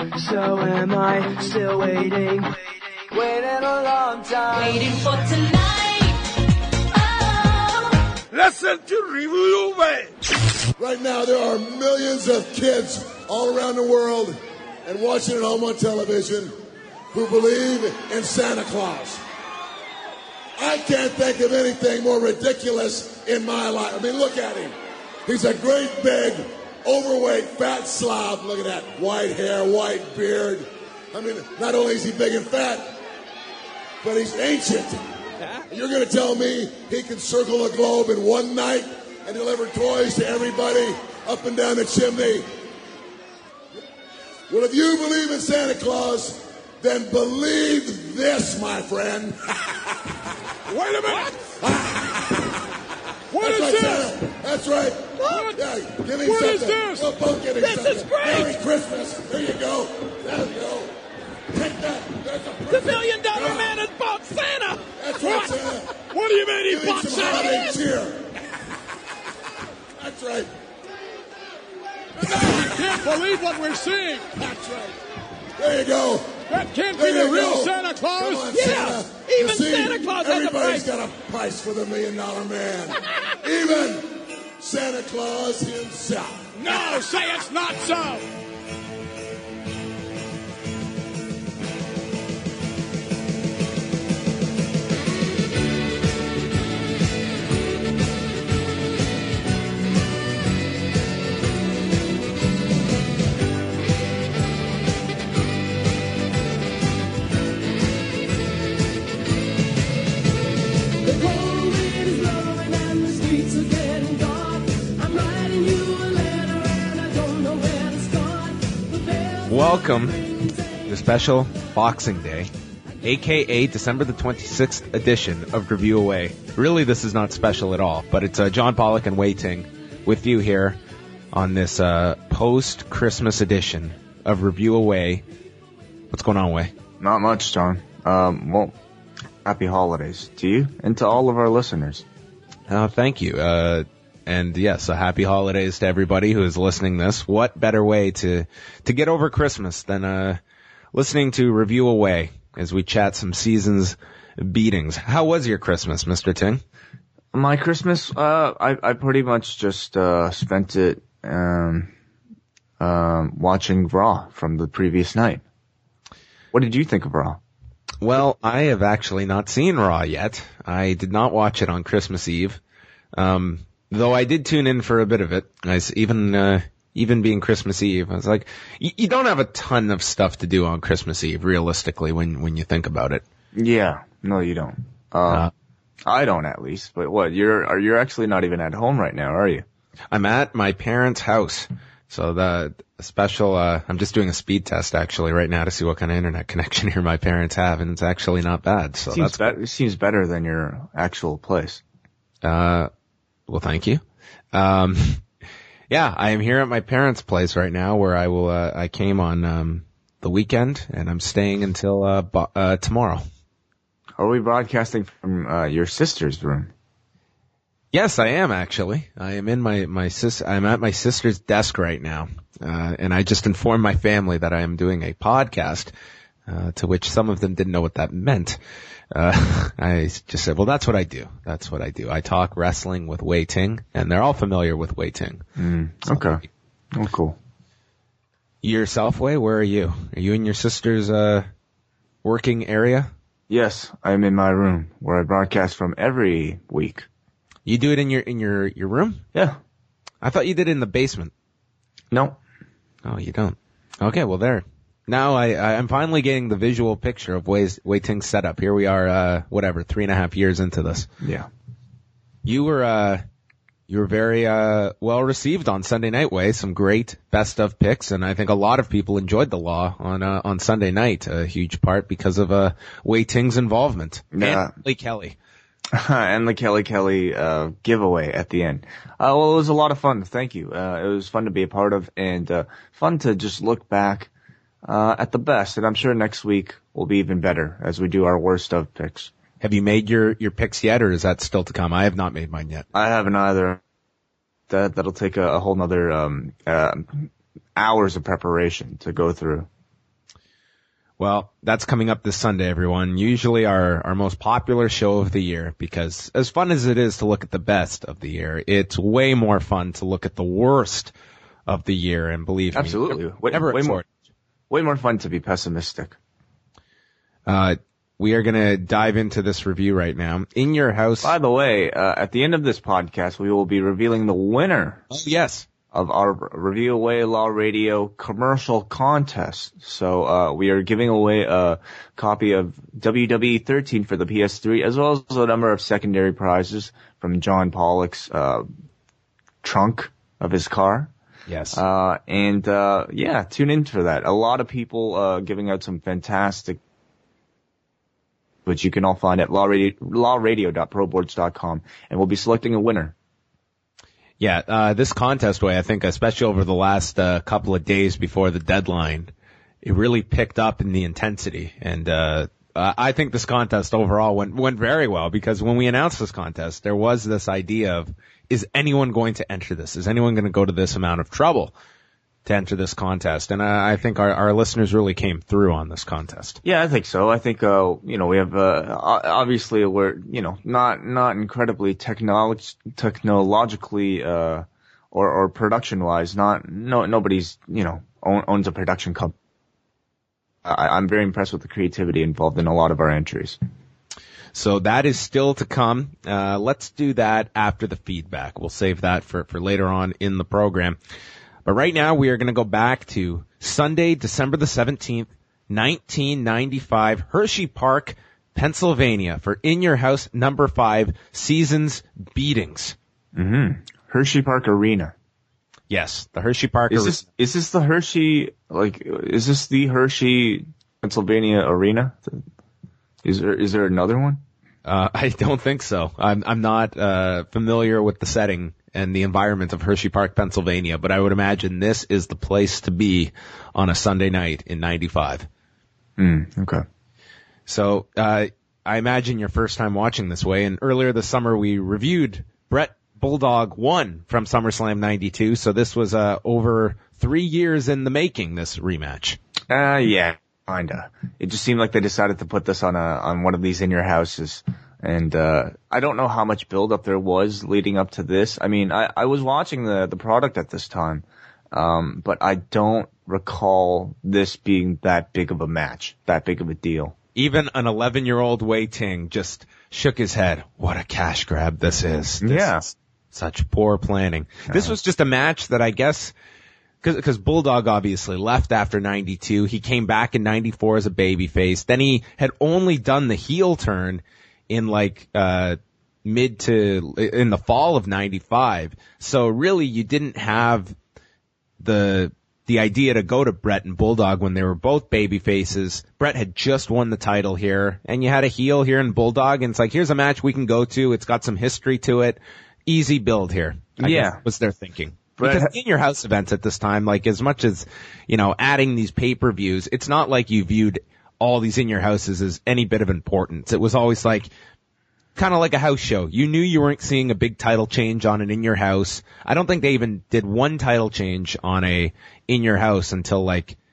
So am I still waiting a long time. Waiting for tonight. Oh. Listen to Review Away. Right now, there are millions of kids all around the world and watching it home on television who believe in Santa Claus. I can't think of anything more ridiculous in my life. I mean, look at him. He's a great big, overweight, fat slob. Look at that. White hair, white beard. I mean, not only is he big and fat, but he's ancient. You're going to tell me he can circle the globe in one night and deliver toys to everybody up and down the chimney? Well, if you believe in Santa Claus, then believe this, my friend. Wait a minute. What That's is right, this? Santa. That's right. What? Yeah, give me What something. is this? We'll both get him This something. is great. Merry Christmas. There you go. There you go. Take that. There's a The present. $1 million Yeah. man has bought Santa. That's right, What? Santa. What do you mean Give he me bought some holiday Santa? cheer. That's right. I can't believe what we're seeing. That's right. There you go. That can't be There the you real go. Santa Claus. Come on, Yeah, Santa. even You see, Santa Claus has a everybody's price. got a price for the $1 million man. Even Santa Claus himself. No, say it's not so. The cold wind is blowing and the streets are getting dark. I'm writing you a letter and I don't know where to start. The bells Welcome to special Boxing Day, aka December the 26th edition of Review Away. Really, this is not special at all, but it's John Pollock and Wei Ting with you here on this post-Christmas edition of Review Away. What's going on, Wei? Not much, John. Well, happy holidays to you and to all of our listeners. Thank you. And yes, a happy holidays to everybody who is listening this. What better way to get over Christmas than listening to Review Away as we chat some season's beatings. How was your Christmas, Mr. Ting? My Christmas, I pretty much just spent it watching Raw from the previous night. What did you think of Raw? Well, I have actually not seen Raw yet. I did not watch it on Christmas Eve. Though I did tune in for a bit of it. Even being Christmas Eve, I was like, you don't have a ton of stuff to do on Christmas Eve, realistically, when you think about it. Yeah, no, you don't. I don't, at least. But what? You're actually not even at home right now, are you? I'm at my parents' house. So the special, I'm just doing a speed test actually right now to see what kind of internet connection here my parents have, and it's actually not bad. So It seems better than your actual place. Well, thank you. Yeah, I am here at my parents' place right now where I came on, the weekend and I'm staying until, tomorrow. Are we broadcasting from, your sister's room? Yes, I am actually. I am in I'm at my sister's desk right now. And I just informed my family that I am doing a podcast, to which some of them didn't know what that meant. I just said, well, that's what I do. That's what I do. I talk wrestling with Wei Ting, and they're all familiar with Wei Ting. Okay. Oh, cool. Yourself, Wei, where are you? Are you in your sister's, working area? Yes, I'm in my room where I broadcast from every week. You do it in your room? Yeah. I thought you did it in the basement. No. Oh, you don't. Okay, well there. Now I'm finally getting the visual picture of Wei Ting's setup. Here we are, 3.5 years into this. Yeah. You were very, well received on Sunday night, Wei. Some great best of picks, and I think a lot of people enjoyed the Law on Sunday night, a huge part because of, Wei Ting's involvement. Yeah. And Lee Kelly. And the Kelly giveaway at the end. Well, it was a lot of fun. Thank you. It was fun to be a part of and, fun to just look back, at the best. And I'm sure next week will be even better as we do our worst of picks. Have you made your picks yet, or is that still to come? I have not made mine yet. I haven't either. That'll take a whole nother, hours of preparation to go through. Well, that's coming up this Sunday, everyone. Usually our most popular show of the year, because as fun as it is to look at the best of the year, it's way more fun to look at the worst of the year. And believe me, Absolutely. whatever way it's more, way more fun to be pessimistic. we are going to dive into this review right now. In Your House. By the way, at the end of this podcast, we will be revealing the winner. Oh, yes. Of our Review Away Law Radio commercial contest. So, we are giving away a copy of WWE 13 for the PS3, as well as a number of secondary prizes from John Pollock's, trunk of his car. Yes. Yeah, tune in for that. A lot of people, giving out some fantastic, which you can all find at lawradio.proboards.com, and we'll be selecting a winner. Yeah, this contest way, I think, especially over the last couple of days before the deadline, it really picked up in the intensity. And I think this contest overall went very well, because when we announced this contest, there was this idea of, is anyone going to enter this? Is anyone going to go to this amount of trouble to enter this contest? And I think our listeners really came through on this contest. Yeah, I think so. I think, we have, obviously we're, not incredibly technologically, or production wise, nobody's, owns a production company. I'm very impressed with the creativity involved in a lot of our entries. So that is still to come. Let's do that after the feedback. We'll save that for later on in the program. But right now we are going to go back to Sunday, December the 17th, 1995, Hershey Park, Pennsylvania, for In Your House number 5, Seasons Beatings. Mm-hmm. Hershey Park Arena. Yes, the Hershey Park Arena. Is this the Hershey, is this the Hershey, Pennsylvania Arena? Is there another one? I don't think so. I'm not familiar with the setting and the environment of Hershey Park, Pennsylvania, but I would imagine this is the place to be on a Sunday night in 95. Okay. So, I imagine your first time watching this way, and earlier this summer we reviewed Bret Bulldog 1 from SummerSlam 92, so this was over 3 years in the making, this rematch. Yeah. Kinda. It just seemed like they decided to put this on one of these In Your Houses. And, I don't know how much build up there was leading up to this. I mean, I was watching the product at this time. But I don't recall this being that big of a match, that big of a deal. Even an 11-year-old Wei Ting just shook his head. What a cash grab this is. This is such poor planning. This was just a match that I guess, because Bulldog obviously left after 92. He came back in 94 as a babyface. Then he had only done the heel turn in in the fall of 95. So really you didn't have the idea to go to Bret and Bulldog when they were both babyfaces. Bret had just won the title here, and you had a heel here in Bulldog, and it's like, here's a match we can go to. It's got some history to it. Easy build here. I guess was their thinking. Because In Your House events at this time, as much as, adding these pay-per-views, it's not like you viewed all these In Your Houses as any bit of importance. It was always kind of like a house show. You knew you weren't seeing a big title change on an In Your House. I don't think they even did one title change on a In Your House until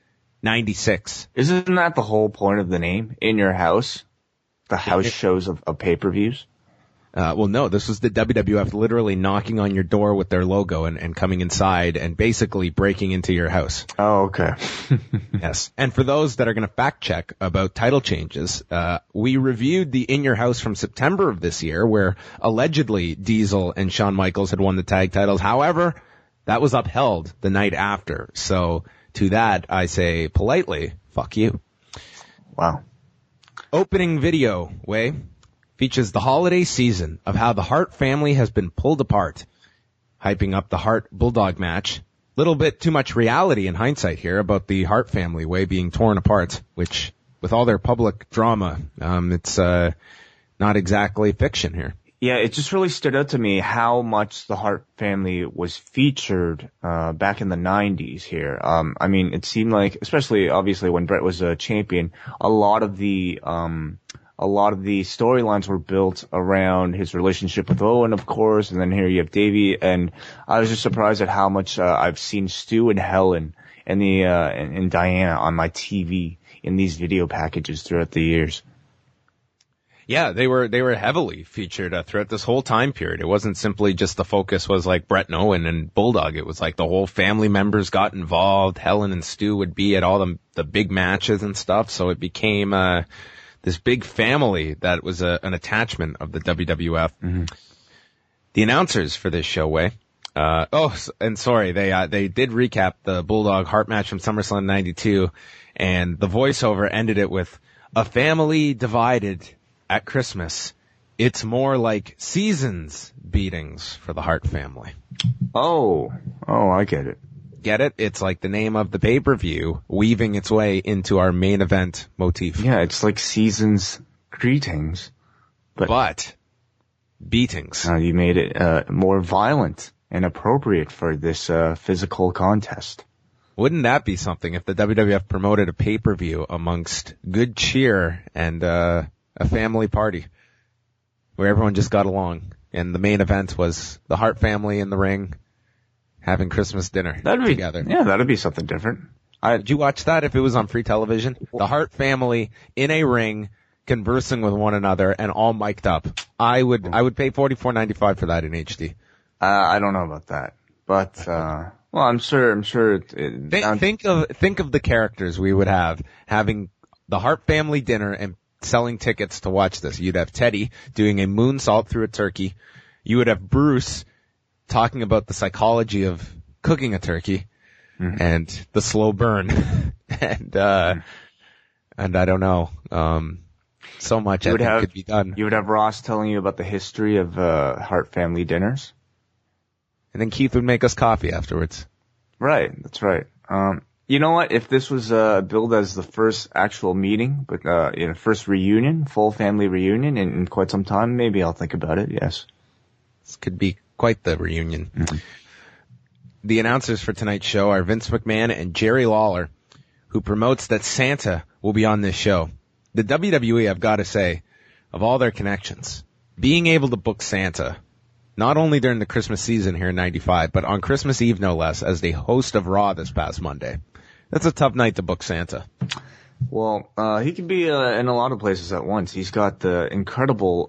96. Isn't that the whole point of the name? In Your House? The house shows of pay-per-views? Well, no, this was the WWF literally knocking on your door with their logo and coming inside and basically breaking into your house. Oh, okay. Yes. And for those that are going to fact check about title changes, we reviewed the In Your House from September of this year, where allegedly Diesel and Shawn Michaels had won the tag titles. However, that was upheld the night after. So to that, I say politely, fuck you. Wow. Opening video, Way, features the holiday season of how the Hart family has been pulled apart, hyping up the Hart-Bulldog match. Little bit too much reality in hindsight here about the Hart family way being torn apart, which, with all their public drama, it's not exactly fiction here. Yeah, it just really stood out to me how much the Hart family was featured back in the 90s here. I mean, it seemed like, especially obviously when Bret was a champion, a lot of the storylines were built around his relationship with Owen, of course, and then here you have Davey, and I was just surprised at how much I've seen Stu and Helen and and Diana on my TV in these video packages throughout the years. Yeah, they were heavily featured throughout this whole time period. It wasn't simply just the focus was like Brett and Owen and Bulldog. It was like the whole family members got involved. Helen and Stu would be at all the big matches and stuff. So it became this big family that was an attachment of the WWF. Mm-hmm. The announcers for this show, Way. And sorry, they did recap the Bulldog Hart match from SummerSlam '92, and the voiceover ended it with a family divided at Christmas. It's more like seasons beatings for the Hart family. Oh, I get it. Get it? It's like the name of the pay-per-view weaving its way into our main event motif. Yeah, it's like seasons greetings. But beatings. You made it more violent and appropriate for this physical contest. Wouldn't that be something if the WWF promoted a pay-per-view amongst good cheer and a family party where everyone just got along, and the main event was the Hart family in the ring having Christmas dinner together. Yeah, that'd be something different. Did you watch that if it was on free television? The Hart family in a ring conversing with one another and all mic'd up. I would pay $44.95 for that in HD. I don't know about that, but well, I'm sure. Think of the characters we would have having the Hart family dinner and selling tickets to watch this. You'd have Teddy doing a moonsault through a turkey. You would have Bruce talking about the psychology of cooking a turkey and the slow burn. and I don't know. So much I think could be done. You would have Ross telling you about the history of Hart family dinners. And then Keith would make us coffee afterwards. Right, that's right. You know what? If this was billed as the first actual meeting, but first reunion, full family reunion in quite some time, maybe I'll think about it. Yes, this could be quite the reunion. Mm-hmm. The announcers for tonight's show are Vince McMahon and Jerry Lawler, who promotes that Santa will be on this show. The WWE, I've got to say, of all their connections, being able to book Santa, not only during the Christmas season here in '95, but on Christmas Eve, no less, as the host of Raw this past Monday. That's a tough night to book Santa. Well, he can be in a lot of places at once. He's got the incredible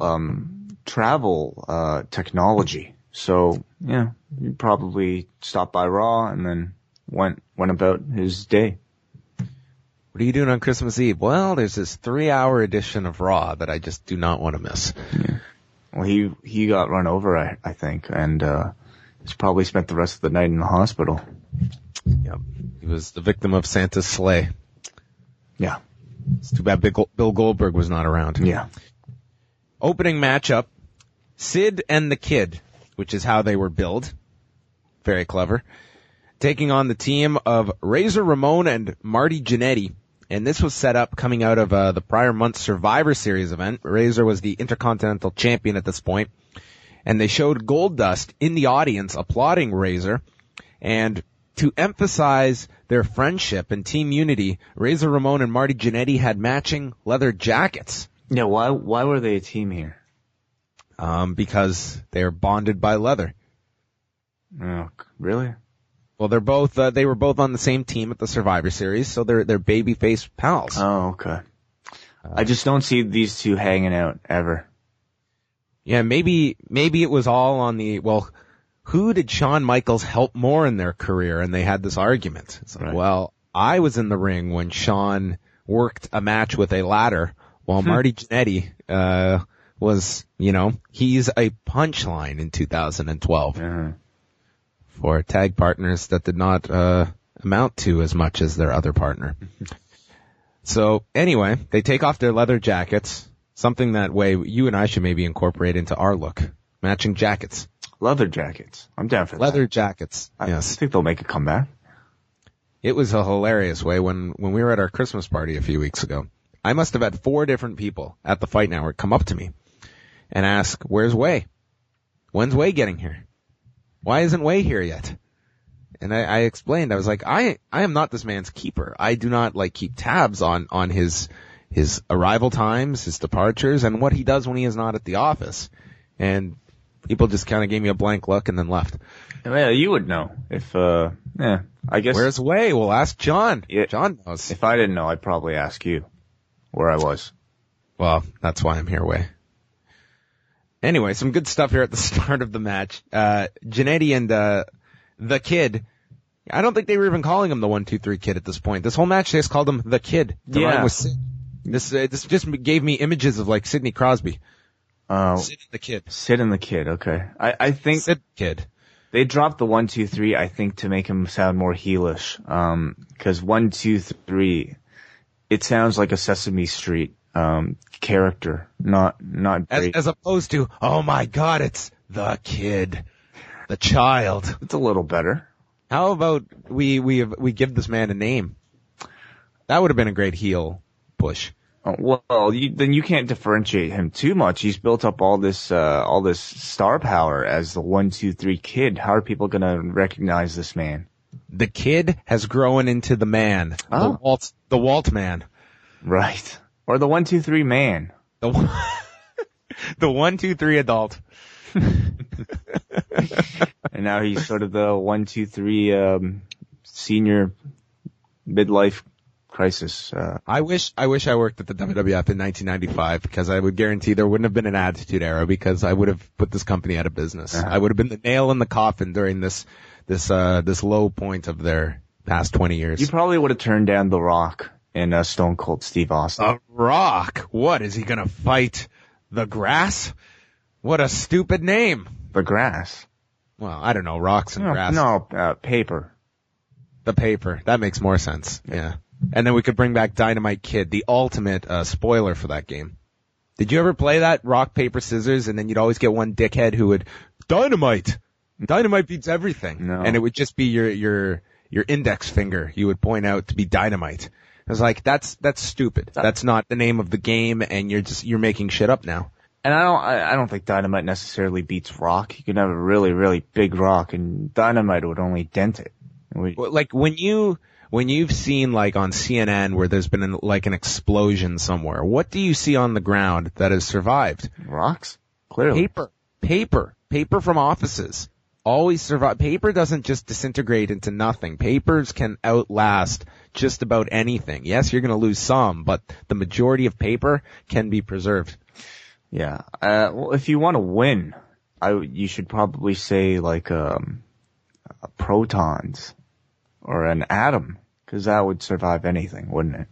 travel technology. So, yeah, he probably stopped by Raw and then went about his day. What are you doing on Christmas Eve? Well, there's this 3-hour edition of Raw that I just do not want to miss. Yeah. Well, he got run over, I think, and he's probably spent the rest of the night in the hospital. Yep. He was the victim of Santa's sleigh. Yeah. It's too bad Bill Goldberg was not around. Yeah. Opening matchup, Sid and the Kid, which is how they were billed. Very clever. Taking on the team of Razor Ramon and Marty Jannetty. And this was set up coming out of the prior month's Survivor Series event. Razor was the Intercontinental Champion at this point. And they showed Goldust in the audience applauding Razor. And to emphasize their friendship and team unity, Razor Ramon and Marty Jannetty had matching leather jackets. Yeah, why were they a team here? Because they are bonded by leather. Oh, really? Well, they were both on the same team at the Survivor Series, so they're babyface pals. Oh, okay. I just don't see these two hanging out ever. Yeah, maybe it was all on who did Shawn Michaels help more in their career? And they had this argument. It's like, right. Well, I was in the ring when Shawn worked a match with a ladder, while Marty Jannetty, was, he's a punchline in 2012. Uh-huh. For tag partners that did not amount to as much as their other partner. So anyway, they take off their leather jackets, something that way you and I should maybe incorporate into our look. Matching jackets. Leather jackets. I'm down for that. Leather jackets. Yes. I think they'll make a comeback. It was a hilarious way when we were at our Christmas party a few weeks ago. I must have had 4 different people at the Fight Network come up to me and ask, "Where's Way? When's Way getting here? Why isn't Way here yet?" And I explained, I was like, I am not this man's keeper. I do not keep tabs on his arrival times, his departures, and what he does when he is not at the office. And People just kind of gave me a blank look and then left. Well, you would know if, I guess. Where's Way? We'll ask John. Yeah. John knows. If I didn't know, I'd probably ask you where I was. Well, that's why I'm here, Way. Anyway, some good stuff here at the start of the match. Jannetty and, the Kid. I don't think they were even calling him the 1-2-3 Kid at this point. This whole match, they just called him the Kid. To rhyme with Sid. This just gave me images of like Sidney Crosby. Sid and the Kid. Sid and the Kid, okay. I think Sid Kid. they dropped the 1-2-3, I think, to make him sound more heelish. 'Cause 1-2-3, it sounds like a Sesame Street, character, not great. As opposed to, oh my God, it's the Kid. The child. It's a little better. How about we give this man a name? That would have been a great heel push. Well, then you can't differentiate him too much. He's built up all this star power as the 1-2-3 Kid. How are people gonna recognize this man? The Kid has grown into the man. Oh. The Walt man. Right. Or the 1-2-3 man. The 1-2-3 adult. And now he's sort of the 1-2-3, senior midlife crisis. I wish I worked at the WWF in 1995 because I would guarantee there wouldn't have been an attitude era because I would have put this company out of business. Uh-huh. I would have been the nail in the coffin during this low point of their past 20 years. You probably would have turned down The Rock and Stone Cold Steve Austin. The Rock? What, is he gonna fight the Grass? What a stupid name. The Grass. Well, I don't know, rocks and grass. No, Paper. The Paper. That makes more sense. Yeah. And then we could bring back Dynamite Kid, the ultimate spoiler for that game. Did you ever play that rock, paper, scissors, and then you'd always get one dickhead who would, Dynamite! Dynamite beats everything. No. And it would just be your index finger you would point out to be Dynamite. I was like, that's stupid. That's not the name of the game, and you're making shit up now. And I don't think Dynamite necessarily beats Rock. You can have a really, really big rock, and Dynamite would only dent it. Well, like when you've seen like on CNN where there's been an explosion somewhere, what do you see on the ground that has survived? Rocks? Clearly. Paper from offices. Always survive. Paper doesn't just disintegrate into nothing. Papers can outlast just about anything. Yes, you're gonna lose some, but the majority of paper can be preserved. Yeah. Well, if you want to win, you should probably say like, protons or an atom, cause that would survive anything, wouldn't it?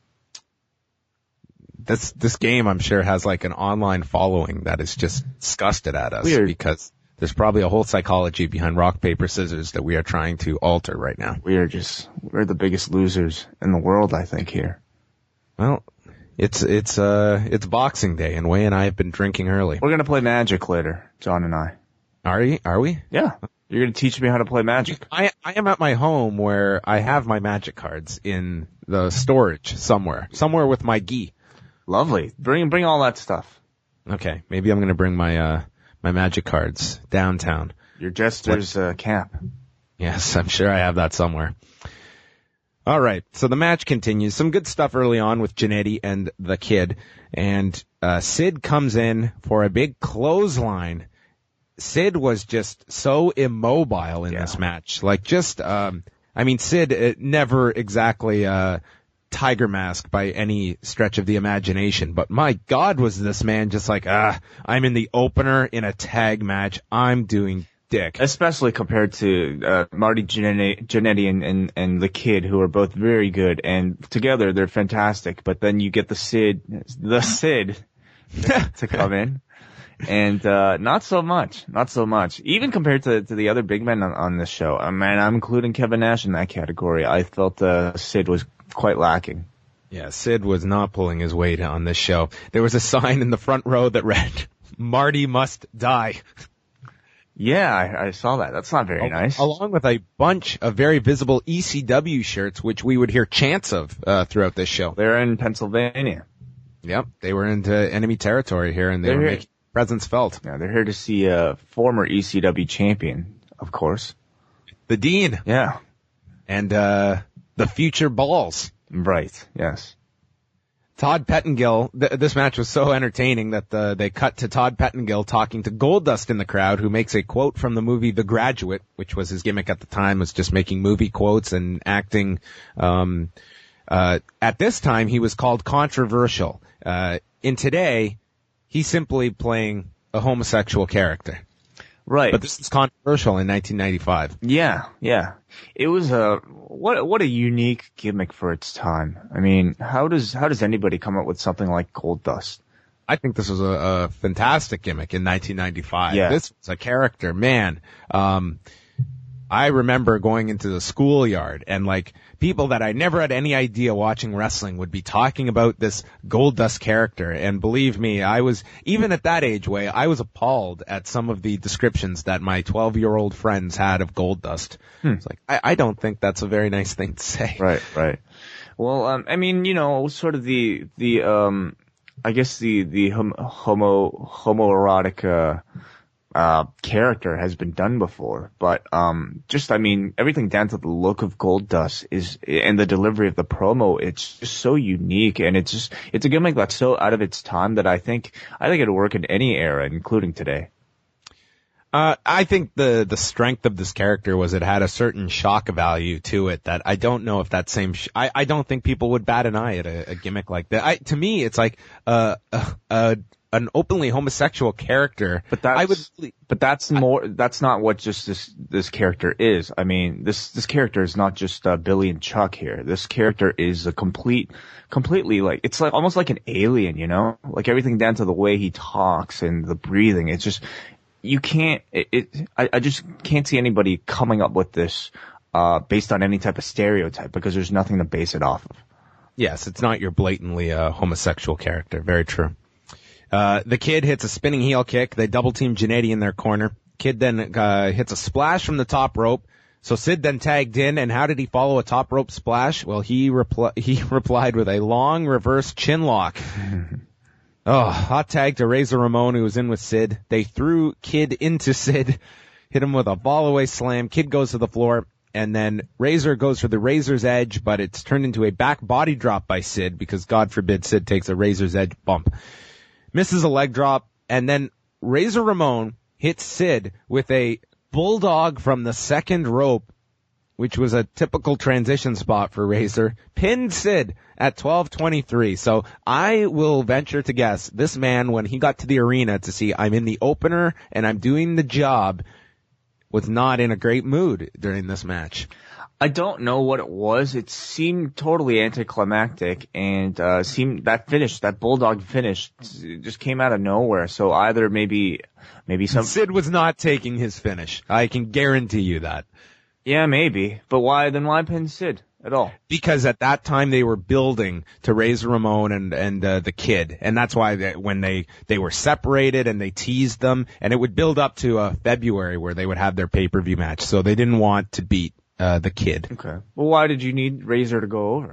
This game, I'm sure, has like an online following that is just disgusted at us. Weird. Because there's probably a whole psychology behind rock, paper, scissors that we are trying to alter right now. We're the biggest losers in the world, I think, here. Well, it's Boxing Day, and Way and I have been drinking early. We're gonna play Magic later, John and I. Are we? Yeah. You're gonna teach me how to play Magic. I am at my home where I have my Magic cards in the storage somewhere with my gi. Lovely. Bring all that stuff. Okay, maybe I'm gonna bring my my Magic cards downtown. Your Jester's cap. Yes, I'm sure I have that somewhere. All right, so the match continues. Some good stuff early on with Jannetty and the Kid, and Sid comes in for a big clothesline. Sid was just so immobile in this match. Like just, Sid never exactly Tiger Mask by any stretch of the imagination, but my God, was this man just like, I'm in the opener in a tag match. I'm doing dick. Especially compared to Marty Jannetty and the Kid, who are both very good, and together they're fantastic. But then you get the Sid to come in, and not so much. Even compared to the other big men on this show. I'm including Kevin Nash in that category. I felt Sid was quite lacking. Yeah, Sid was not pulling his weight on this show. There was a sign in the front row that read, "Marty must die." Yeah, I saw that. That's not very nice. Along with a bunch of very visible ECW shirts, which we would hear chants of throughout this show. They're in Pennsylvania. Yep, they were into enemy territory here, and they were making presence felt. Yeah, they're here to see a former ECW champion, of course. The Dean. Yeah. And the future Balls. Right, yes. Todd Pettengill, this match was so entertaining that they cut to Todd Pettengill talking to Goldust in the crowd, who makes a quote from the movie The Graduate, which was his gimmick at the time, was just making movie quotes and acting. At this time, he was called controversial. In today, he's simply playing a homosexual character. Right. But this is controversial in 1995. Yeah. It was what a unique gimmick for its time. I mean, how does anybody come up with something like Goldust? I think this was a fantastic gimmick in 1995. Yeah. This was a character, man. I remember going into the schoolyard and like people that I never had any idea watching wrestling would be talking about this Goldust character. And believe me, I was, even at that age, I was appalled at some of the descriptions that my 12-year-old friends had of Goldust. It's like, I don't think that's a very nice thing to say. Right. Well, I mean, sort of the I guess the homoerotic, character has been done before, but everything down to the look of Goldust and the delivery of the promo, it's just so unique, and it's a gimmick that's so out of its time that I think it'll work in any era, including today. I think the strength of this character was it had a certain shock value to it that I don't know if that same I don't think people would bat an eye at a gimmick like that. To me, it's like an openly homosexual character. But that's not what just this character is. I mean, this character is not just Billy and Chuck here. This character is a completely like, it's like almost like an alien, like everything down to the way he talks and the breathing. It's just, I just can't see anybody coming up with this, based on any type of stereotype, because there's nothing to base it off of. Yes, it's not your blatantly homosexual character. Very true. The Kid hits a spinning heel kick. They double team Jannetty in their corner. Kid then hits a splash from the top rope. So Sid then tagged in, and how did he follow a top rope splash? Well, he replied with a long reverse chin lock. Hot tag to Razor Ramon, who was in with Sid. They threw Kid into Sid, hit him with a fall away slam. Kid goes to the floor, and then Razor goes for the Razor's Edge, but it's turned into a back body drop by Sid because God forbid Sid takes a Razor's Edge bump. Misses a leg drop, and then Razor Ramon hits Sid with a bulldog from the second rope, which was a typical transition spot for Razor, pinned Sid at 12:23. So I will venture to guess this man, when he got to the arena to see I'm in the opener and I'm doing the job, was not in a great mood during this match. I don't know what it was. It seemed totally anticlimactic, and that bulldog finish just came out of nowhere. So either maybe Sid was not taking his finish. I can guarantee you that. Yeah, maybe. But why pin Sid at all? Because at that time they were building to Razor Ramon and the Kid, and that's why when they were separated and they teased them, and it would build up to February where they would have their pay-per-view match. So they didn't want to beat the Kid. Okay. Well, why did you need Razor to go over?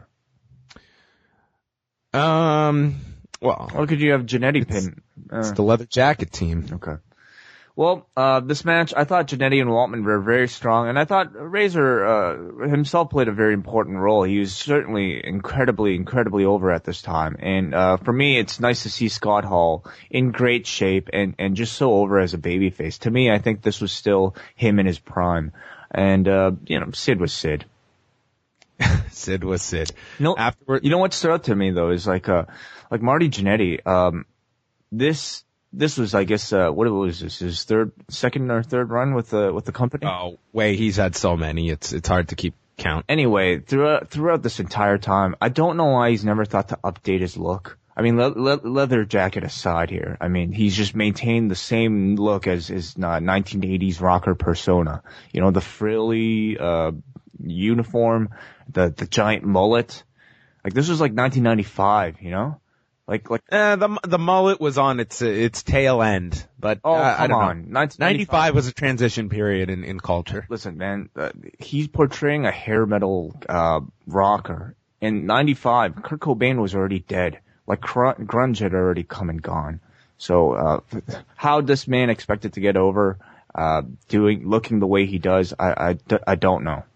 Well, or could you have Jannetty pin? It's the Leather Jacket team. Okay. Well, this match, I thought Jannetty and Waltman were very strong, and I thought Razor himself played a very important role. He was certainly incredibly over at this time. And for me, it's nice to see Scott Hall in great shape and just so over as a babyface. To me, I think this was still him in his prime. And Sid was Sid. Sid was Sid. Afterward, what stood out to me though is like Marty Jannetty. This was, I guess, what was this? His second or third run with the company? Oh, he's had so many. It's hard to keep count. Anyway, throughout this entire time, I don't know why he's never thought to update his look. I mean, Leather Jacket aside here, I mean, he's just maintained the same look as his 1980s rocker persona. The frilly uniform, the giant mullet. Like, this was like 1995, the mullet was on its tail end, but I don't know. 1995 was a transition period in culture. Listen, man, he's portraying a hair metal rocker. In 95, Kurt Cobain was already dead. Like, grunge had already come and gone. So how this man expected to get over looking the way he does, I don't know.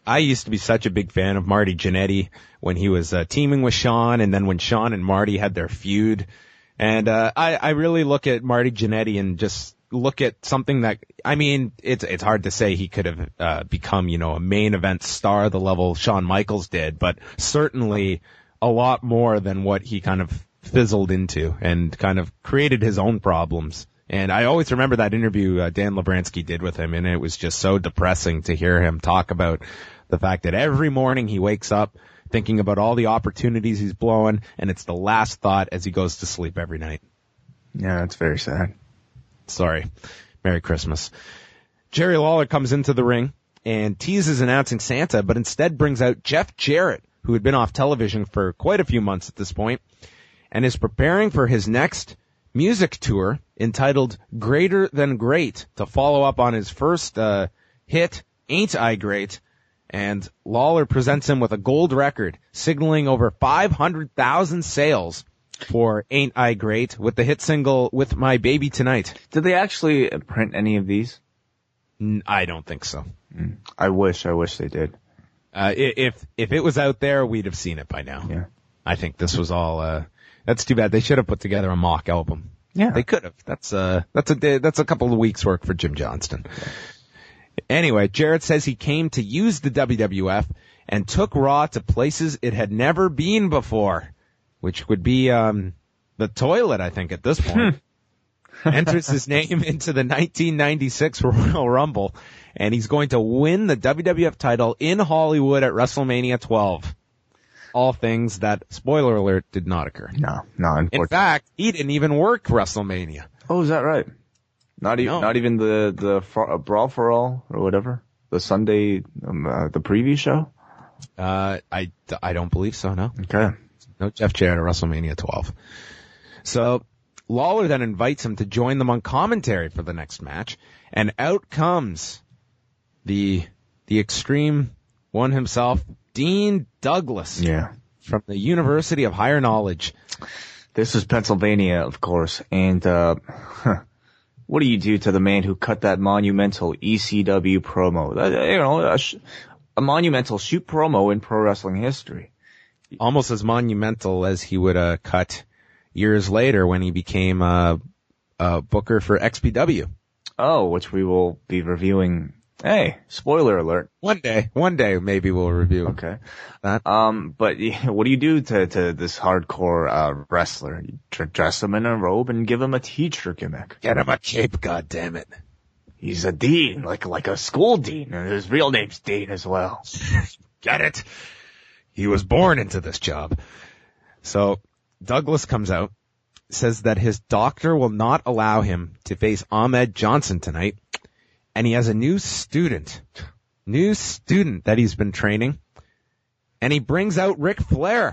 I used to be such a big fan of Marty Jannetty when he was teaming with Shawn, and then when Shawn and Marty had their feud. And I really look at Marty Jannetty and just look at something that, I mean, it's hard to say he could have become, a main event star the level Shawn Michaels did, but certainly a lot more than what he kind of fizzled into and kind of created his own problems. And I always remember that interview Dan Lebransky did with him, and it was just so depressing to hear him talk about the fact that every morning he wakes up thinking about all the opportunities he's blowing, and it's the last thought as he goes to sleep every night. Yeah, that's very sad. Sorry. Merry Christmas. Jerry Lawler comes into the ring and teases announcing Santa, but instead brings out Jeff Jarrett, who had been off television for quite a few months at this point, and is preparing for his next music tour entitled Greater Than Great to follow up on his first hit, Ain't I Great? And Lawler presents him with a gold record, signaling over 500,000 sales for Ain't I Great with the hit single With My Baby Tonight. Did they actually print any of these? I don't think so. I wish they did. If it was out there, we'd have seen it by now. Yeah. I think this was all, that's too bad. They should have put together a mock album. Yeah. They could have. That's a couple of weeks work for Jim Johnston. Yeah. Anyway, Jarrett says he came to use the WWF and took Raw to places it had never been before, which would be, the toilet, I think, at this point. Enters his name into the 1996 Royal Rumble, and he's going to win the WWF title in Hollywood at WrestleMania 12. All things that, spoiler alert, did not occur. No, unfortunately. In fact, he didn't even work WrestleMania. Oh, is that right? Not even the Brawl for All or whatever? The Sunday, the preview show? I don't believe so, no. Okay. No Jeff Jarrett at WrestleMania 12. So, Lawler then invites him to join them on commentary for the next match, and out comes the Extreme One himself, Dean Douglas. Yeah. From the University of Higher Knowledge. This is Pennsylvania, of course, and what do you do to the man who cut that monumental ECW promo? A monumental shoot promo in pro wrestling history. Almost as monumental as he would cut years later when he became a booker for XPW. Oh, which we will be reviewing. Hey, spoiler alert. One day maybe we'll review. Okay. That. But what do you do to this hardcore wrestler? You dress him in a robe and give him a teacher gimmick. Get him a cape, goddammit. He's a dean, like a school dean, and his real name's Dean as well. Get it? He was born into this job. So Douglas comes out, says that his doctor will not allow him to face Ahmed Johnson tonight, and he has a new student that he's been training, and he brings out Ric Flair.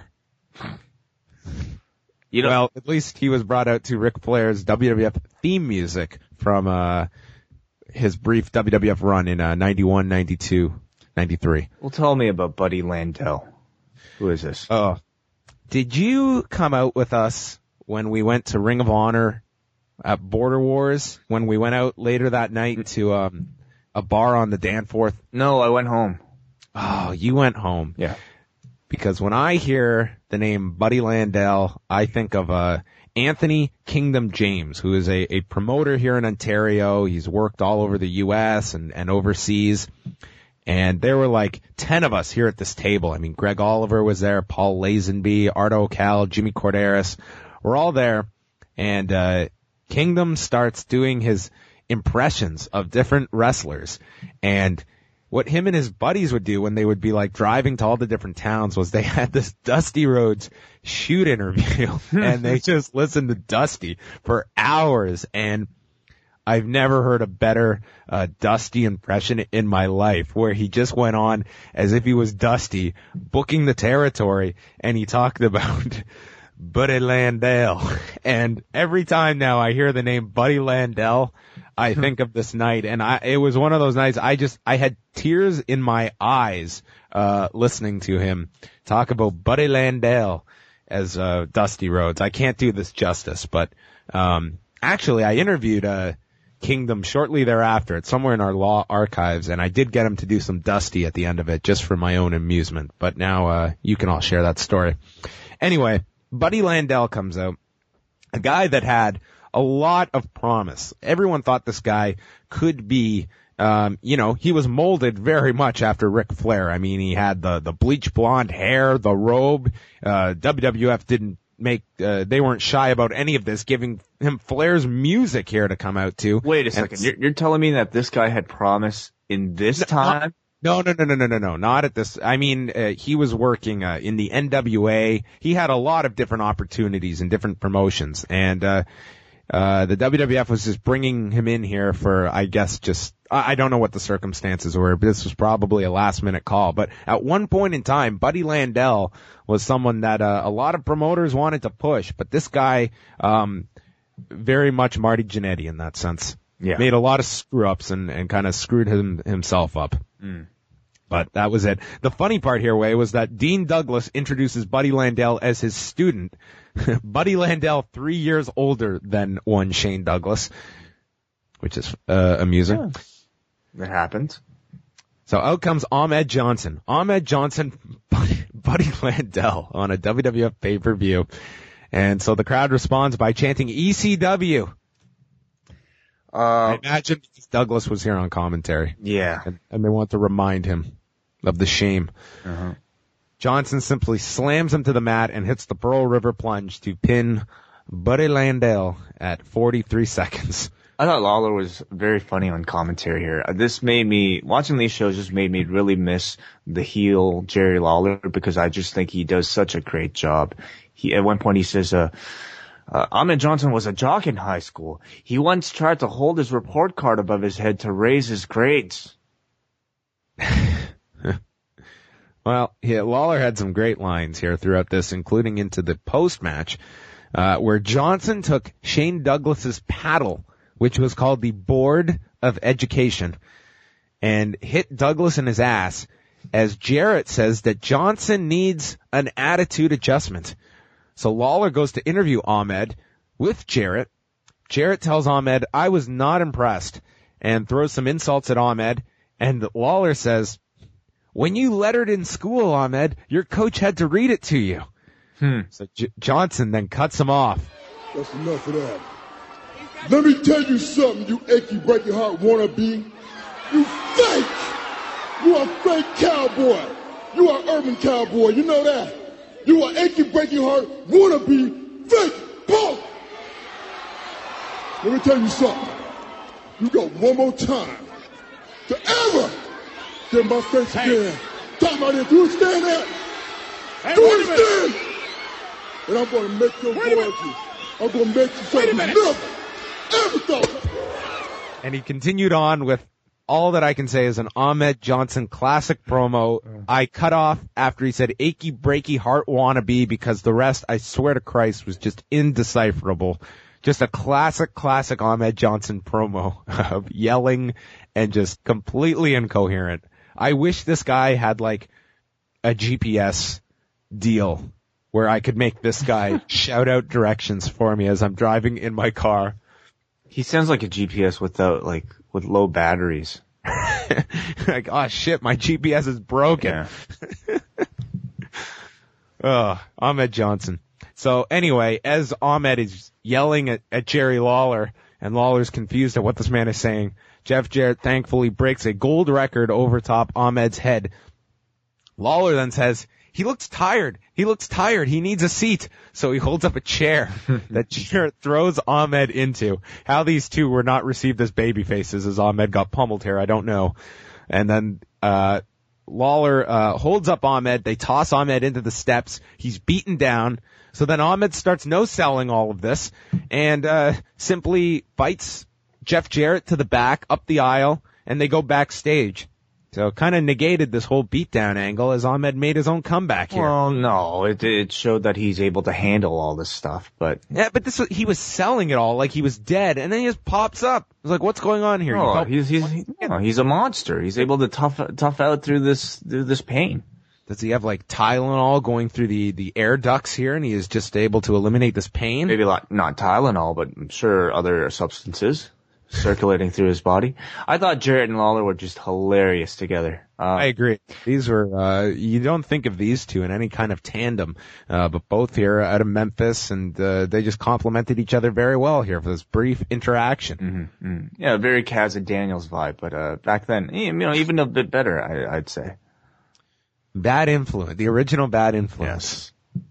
Well, at least he was brought out to Ric Flair's WWF theme music from his brief WWF run in 91, 92, 93. Well, tell me about Buddy Landel. Who is this? Oh, did you come out with us when we went to Ring of Honor at Border Wars, when we went out later that night to a bar on the Danforth? No, I went home. Oh, you went home. Yeah. Because when I hear the name Buddy Landel, I think of Anthony Kingdom James, who is a promoter here in Ontario. He's worked all over the U.S. and overseas. And there were like 10 of us here at this table. I mean, Greg Oliver was there, Paul Lazenby, Art O'Cal, Jimmy Corderas. We're all there. And Kingdom starts doing his impressions of different wrestlers. And what him and his buddies would do when they would be like driving to all the different towns was they had this Dusty Rhodes shoot interview and they just listened to Dusty for hours. And I've never heard a better Dusty impression in my life, where he just went on as if he was Dusty booking the territory, and he talked about Buddy Landel. And every time now I hear the name Buddy Landel, I think of this night, and it was one of those nights I had tears in my eyes listening to him talk about Buddy Landel as Dusty Rhodes. I can't do this justice, but actually I interviewed Kingdom shortly thereafter. It's somewhere in our law archives, and I did get him to do some Dusty at the end of it just for my own amusement. But now you can all share that story. Anyway, Buddy Landel comes out, a guy that had a lot of promise. Everyone thought this guy could be, he was molded very much after Ric Flair. I mean, he had the bleach blonde hair, the robe. WWF didn't they weren't shy about any of this, giving him Flair's music here to come out to. Wait a second. You're telling me that this guy had promise in this time? No, not at this. I mean, he was working in the NWA. He had a lot of different opportunities in different promotions, and the WWF was just bringing him in here for, I guess, I don't know what the circumstances were, but this was probably a last-minute call. But at one point in time, Buddy Landel was someone that a lot of promoters wanted to push, but this guy, very much Marty Jannetty in that sense. Yeah. Made a lot of screw-ups and kind of screwed himself up. But that was it. The funny part here, Way, was that Dean Douglas introduces Buddy Landel as his student. Buddy Landel, 3 years older than one Shane Douglas, which is amusing. Yeah. It happens. So out comes Ahmed Johnson. Ahmed Johnson, Buddy Landel on a WWF pay-per-view. And so the crowd responds by chanting ECW. I imagine Douglas was here on commentary. Yeah. And they want to remind him of the shame. Uh-huh. Johnson simply slams him to the mat and hits the Pearl River Plunge to pin Buddy Landel at 43 seconds. I thought Lawler was very funny on commentary here. Watching these shows just made me really miss the heel Jerry Lawler, because I just think he does such a great job. At one point he says, Ahmed Johnson was a jock in high school. He once tried to hold his report card above his head to raise his grades. Well, yeah, Lawler had some great lines here throughout this, including into the post-match, where Johnson took Shane Douglas's paddle, which was called the Board of Education, and hit Douglas in his ass, as Jarrett says that Johnson needs an attitude adjustment. So Lawler goes to interview Ahmed with Jarrett. Jarrett tells Ahmed, I was not impressed, and throws some insults at Ahmed, and Lawler says, when you lettered in school, Ahmed, your coach had to read it to you. So Johnson then cuts him off. That's enough of that. Let me tell you something, you achy break your heart wannabe. You fake! You are a fake cowboy. You are urban cowboy, you know that. You are achy break your heart wannabe fake punk. Let me tell you something. You got one more time to ever get in my face again. Talk about it. Do you understand that? Do you understand? And I'm going to make your royalties. I'm going to make you something you never, ever thought. And he continued on with all that I can say is an Ahmed Johnson classic promo. I cut off after he said achy breaky heart wannabe, because the rest, I swear to Christ, was just indecipherable. Just a classic Ahmed Johnson promo of yelling and just completely incoherent. I wish this guy had like a GPS deal where I could make this guy shout out directions for me as I'm driving in my car. He sounds like a GPS with low batteries. Like, oh shit, my GPS is broken. Yeah. Ahmed Johnson. So anyway, as Ahmed is yelling at Jerry Lawler, and Lawler's confused at what this man is saying, Jeff Jarrett thankfully breaks a gold record over top Ahmed's head. Lawler then says, he looks tired. He needs a seat. So he holds up a chair that Jarrett throws Ahmed into. How these two were not received as baby faces as Ahmed got pummeled here, I don't know. And then Lawler holds up Ahmed. They toss Ahmed into the steps. He's beaten down. So then Ahmed starts no-selling all of this and simply fights Jeff Jarrett to the back, up the aisle, and they go backstage. So kind of negated this whole beatdown angle as Ahmed made his own comeback here. Well, no, it showed that he's able to handle all this stuff, but... Yeah, but he was selling it all like he was dead, and then he just pops up. It's like, what's going on here? Oh, he's a monster. He's able to tough out through this pain. Does he have like Tylenol going through the air ducts here, and he is just able to eliminate this pain? Maybe not Tylenol, but I'm sure other substances. circulating through his body. I thought Jarrett and Lawler were just hilarious together. I agree. These were, you don't think of these two in any kind of tandem, but both here out of Memphis, and they just complemented each other very well here for this brief interaction. Mm-hmm. Yeah, very Kaz and Daniels vibe, but back then, even a bit better, I'd say. Bad Influence, the original Bad Influence.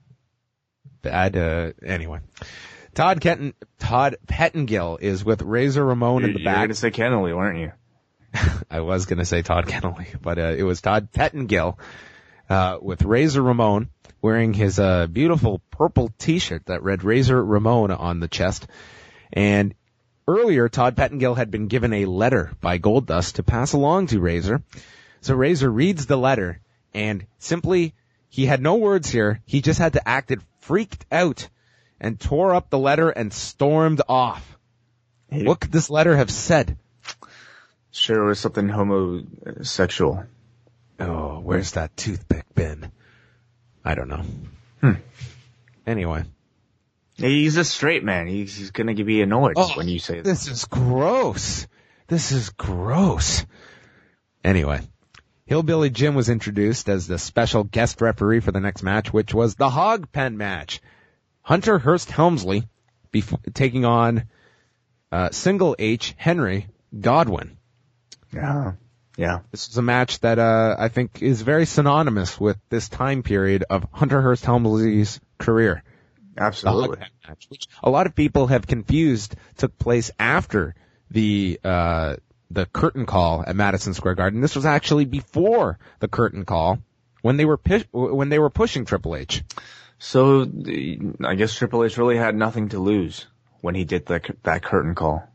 Yes. Anyway. Todd Pettengill is with Razor Ramon in the back. You were going to say Kennelly, weren't you? I was going to say Todd Kennelly, but it was Todd Pettengill with Razor Ramon wearing his beautiful purple T-shirt that read Razor Ramon on the chest. And earlier, Todd Pettengill had been given a letter by Goldust to pass along to Razor. So Razor reads the letter, and simply, he had no words here. He just had to act it freaked out and tore up the letter and stormed off. Hey. What could this letter have said? Sure, it was something homosexual. Oh, where's that toothpick been? I don't know. Anyway. He's a straight man. He's going to be annoyed when you say that. This is gross. This is gross. Anyway. Hillbilly Jim was introduced as the special guest referee for the next match, which was the Hog Pen match. Hunter Hearst Helmsley taking on Single H Henry Godwin. Yeah. This is a match that I think is very synonymous with this time period of Hunter Hearst Helmsley's career. Absolutely. The Hog Pen match, which a lot of people have confused took place after the curtain call at Madison Square Garden. This was actually before the curtain call when they were pushing Triple H. So I guess Triple H really had nothing to lose when he did that curtain call.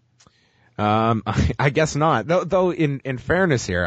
I guess not. Though in fairness here,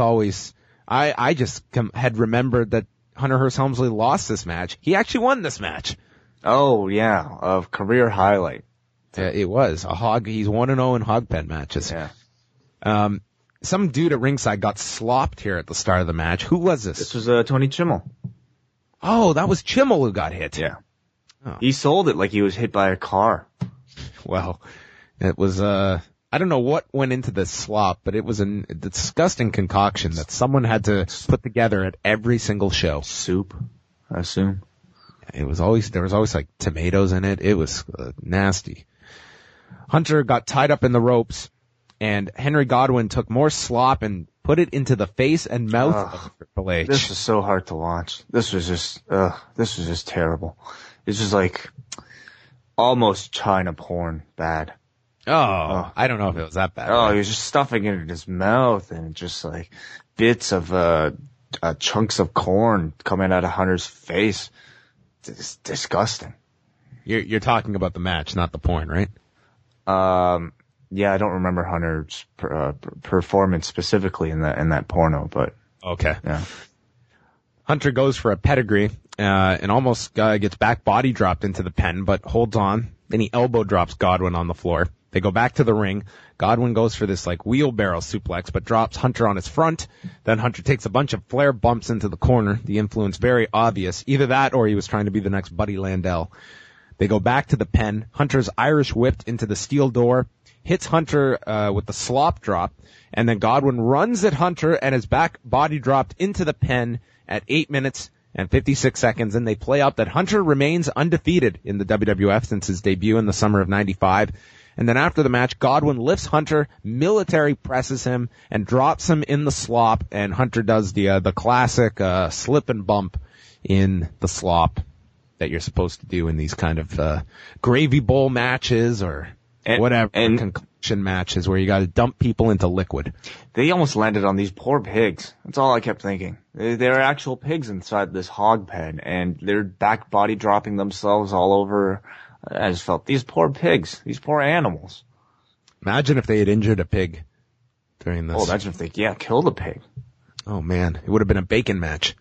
I just had remembered that Hunter Hearst Helmsley lost this match. He actually won this match. Oh yeah, a career highlight. It was he's 1-0 in Hog Pen matches. Yeah. Some dude at ringside got slopped here at the start of the match. Who was this? This was Tony Chimmel. Oh, that was Chimmel who got hit. Yeah. Oh. He sold it like he was hit by a car. Well, it was, I don't know what went into this slop, but it was a disgusting concoction that someone had to put together at every single show. Soup, I assume. There was always like tomatoes in it. It was nasty. Hunter got tied up in the ropes, and Henry Godwin took more slop and put it into the face and mouth of Triple H. This was so hard to watch. This was just terrible. It's just like almost China porn bad. Oh, I don't know if it was that bad. Oh, he was just stuffing it in his mouth and just like bits of chunks of corn coming out of Hunter's face. It's disgusting. You're talking about the match, not the porn, right? Yeah, I don't remember Hunter's performance specifically in that porno, but okay. Yeah. Hunter goes for a pedigree and almost gets back body dropped into the pen, but holds on. Then he elbow drops Godwin on the floor. They go back to the ring. Godwin goes for this like wheelbarrow suplex, but drops Hunter on his front. Then Hunter takes a bunch of flare bumps into the corner. The influence very obvious. Either that or he was trying to be the next Buddy Landell. They go back to the pen. Hunter's Irish whipped into the steel door. Hits Hunter with the slop drop, and then Godwin runs at Hunter and is back body dropped into the pen at 8 minutes and 56 seconds, and they play out that Hunter remains undefeated in the WWF since his debut in the summer of 95. And then after the match, Godwin lifts Hunter, military presses him, and drops him in the slop, and Hunter does the classic slip and bump in the slop that you're supposed to do in these kind of gravy bowl matches or concoction matches where you got to dump people into liquid. They almost landed on these poor pigs. That's all I kept thinking. There are actual pigs inside this hog pen, and they're back body dropping themselves all over. I just felt these poor pigs, these poor animals. Imagine if they had injured a pig during this. Oh, imagine if they killed a pig. Oh man, it would have been a bacon match.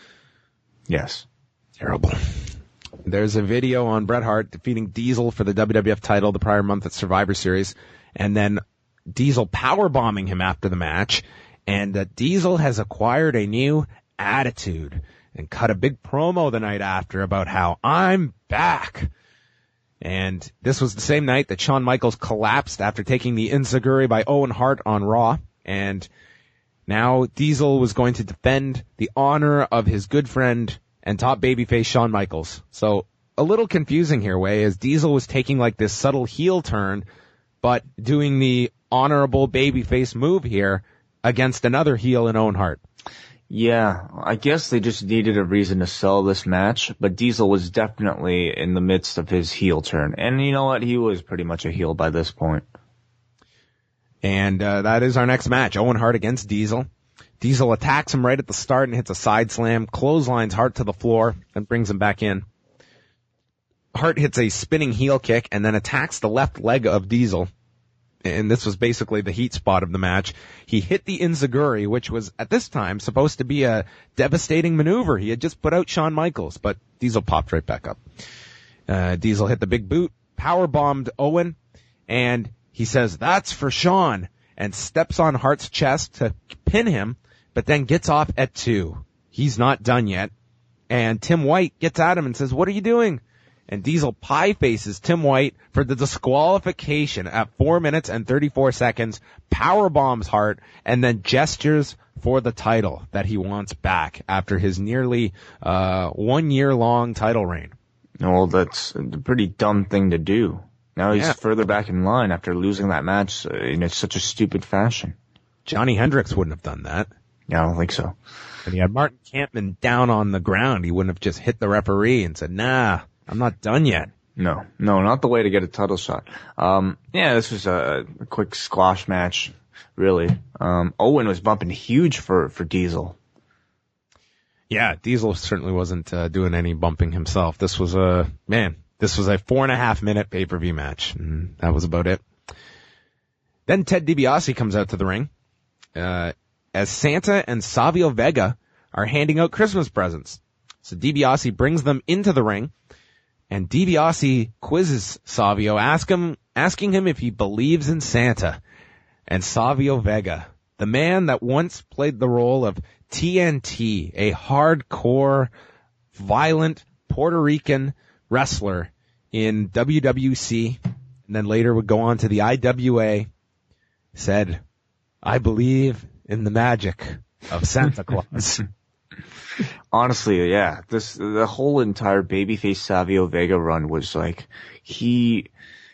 Yes. Terrible. There's a video on Bret Hart defeating Diesel for the WWF title the prior month at Survivor Series, and then Diesel powerbombing him after the match, and Diesel has acquired a new attitude and cut a big promo the night after about how I'm back. And this was the same night that Shawn Michaels collapsed after taking the enziguri by Owen Hart on Raw. And now Diesel was going to defend the honor of his good friend and top babyface Shawn Michaels. So a little confusing here, Way, as Diesel was taking like this subtle heel turn, but doing the honorable babyface move here against another heel in Owen Hart. Yeah, I guess they just needed a reason to sell this match, but Diesel was definitely in the midst of his heel turn. And you know what? He was pretty much a heel by this point. And that is our next match, Owen Hart against Diesel. Diesel attacks him right at the start and hits a side slam, clotheslines Hart to the floor, and brings him back in. Hart hits a spinning heel kick and then attacks the left leg of Diesel. And this was basically the heat spot of the match. He hit the enziguri, which was at this time supposed to be a devastating maneuver. He had just put out Shawn Michaels, but Diesel popped right back up. Diesel hit the big boot, powerbombed Owen, and he says, "That's for Shawn," and steps on Hart's chest to pin him, but then gets off at 2. He's not done yet. And Tim White gets at him and says, "What are you doing?" And Diesel pie faces Tim White for the disqualification at 4 minutes and 34 seconds, power bombs Hart, and then gestures for the title that he wants back after his nearly 1 year long title reign. Well, that's a pretty dumb thing to do. Now he's further back in line after losing that match in such a stupid fashion. Johnny Hendricks wouldn't have done that. Yeah, I don't think so. And he had Martin Kampman down on the ground. He wouldn't have just hit the referee and said, "Nah, I'm not done yet." No, not the way to get a title shot. This was a quick squash match, really. Owen was bumping huge for Diesel. Yeah, Diesel certainly wasn't doing any bumping himself. This was a 4.5 minute pay-per-view match. And that was about it. Then Ted DiBiase comes out to the ring, as Santa and Savio Vega are handing out Christmas presents. So DiBiase brings them into the ring, and DiBiase quizzes Savio, asking him if he believes in Santa. And Savio Vega, the man that once played the role of TNT, a hardcore, violent Puerto Rican wrestler in WWC, and then later would go on to the IWA, said, "I believe in the magic of Santa Claus." Honestly, yeah, the whole entire babyface Savio Vega run was like, he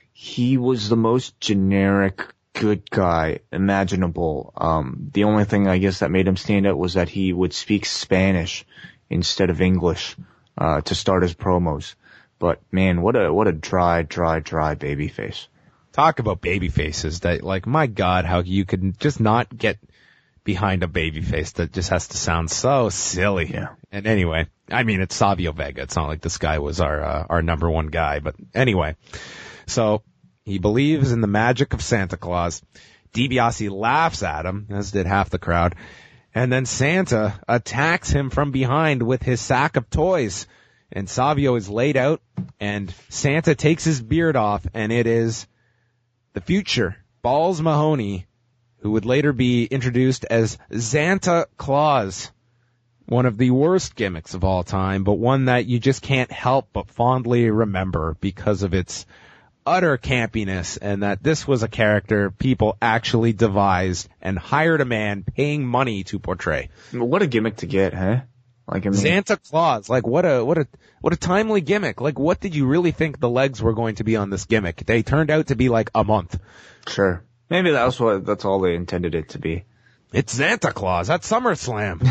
was the most generic good guy imaginable. The only thing I guess that made him stand out was that he would speak Spanish instead of English, to start his promos. But man, what a dry babyface. Talk about babyfaces that, like, my God, how you could just not get behind a babyface that just has to sound so silly. Yeah. And anyway, I mean, it's Savio Vega. It's not like this guy was our number one guy, but anyway. So he believes in the magic of Santa Claus. DiBiase laughs at him, as did half the crowd. And then Santa attacks him from behind with his sack of toys. And Savio is laid out, and Santa takes his beard off, and it is the future Balls Mahoney, who would later be introduced as Xanta Claus. One of the worst gimmicks of all time, but one that you just can't help but fondly remember because of its utter campiness, and that this was a character people actually devised and hired a man paying money to portray. What a gimmick to get, huh? Like, I mean, Santa Claus, like what a timely gimmick. Like, what did you really think the legs were going to be on this gimmick? They turned out to be like a month. Sure. Maybe that's all they intended it to be. It's Santa Claus at SummerSlam.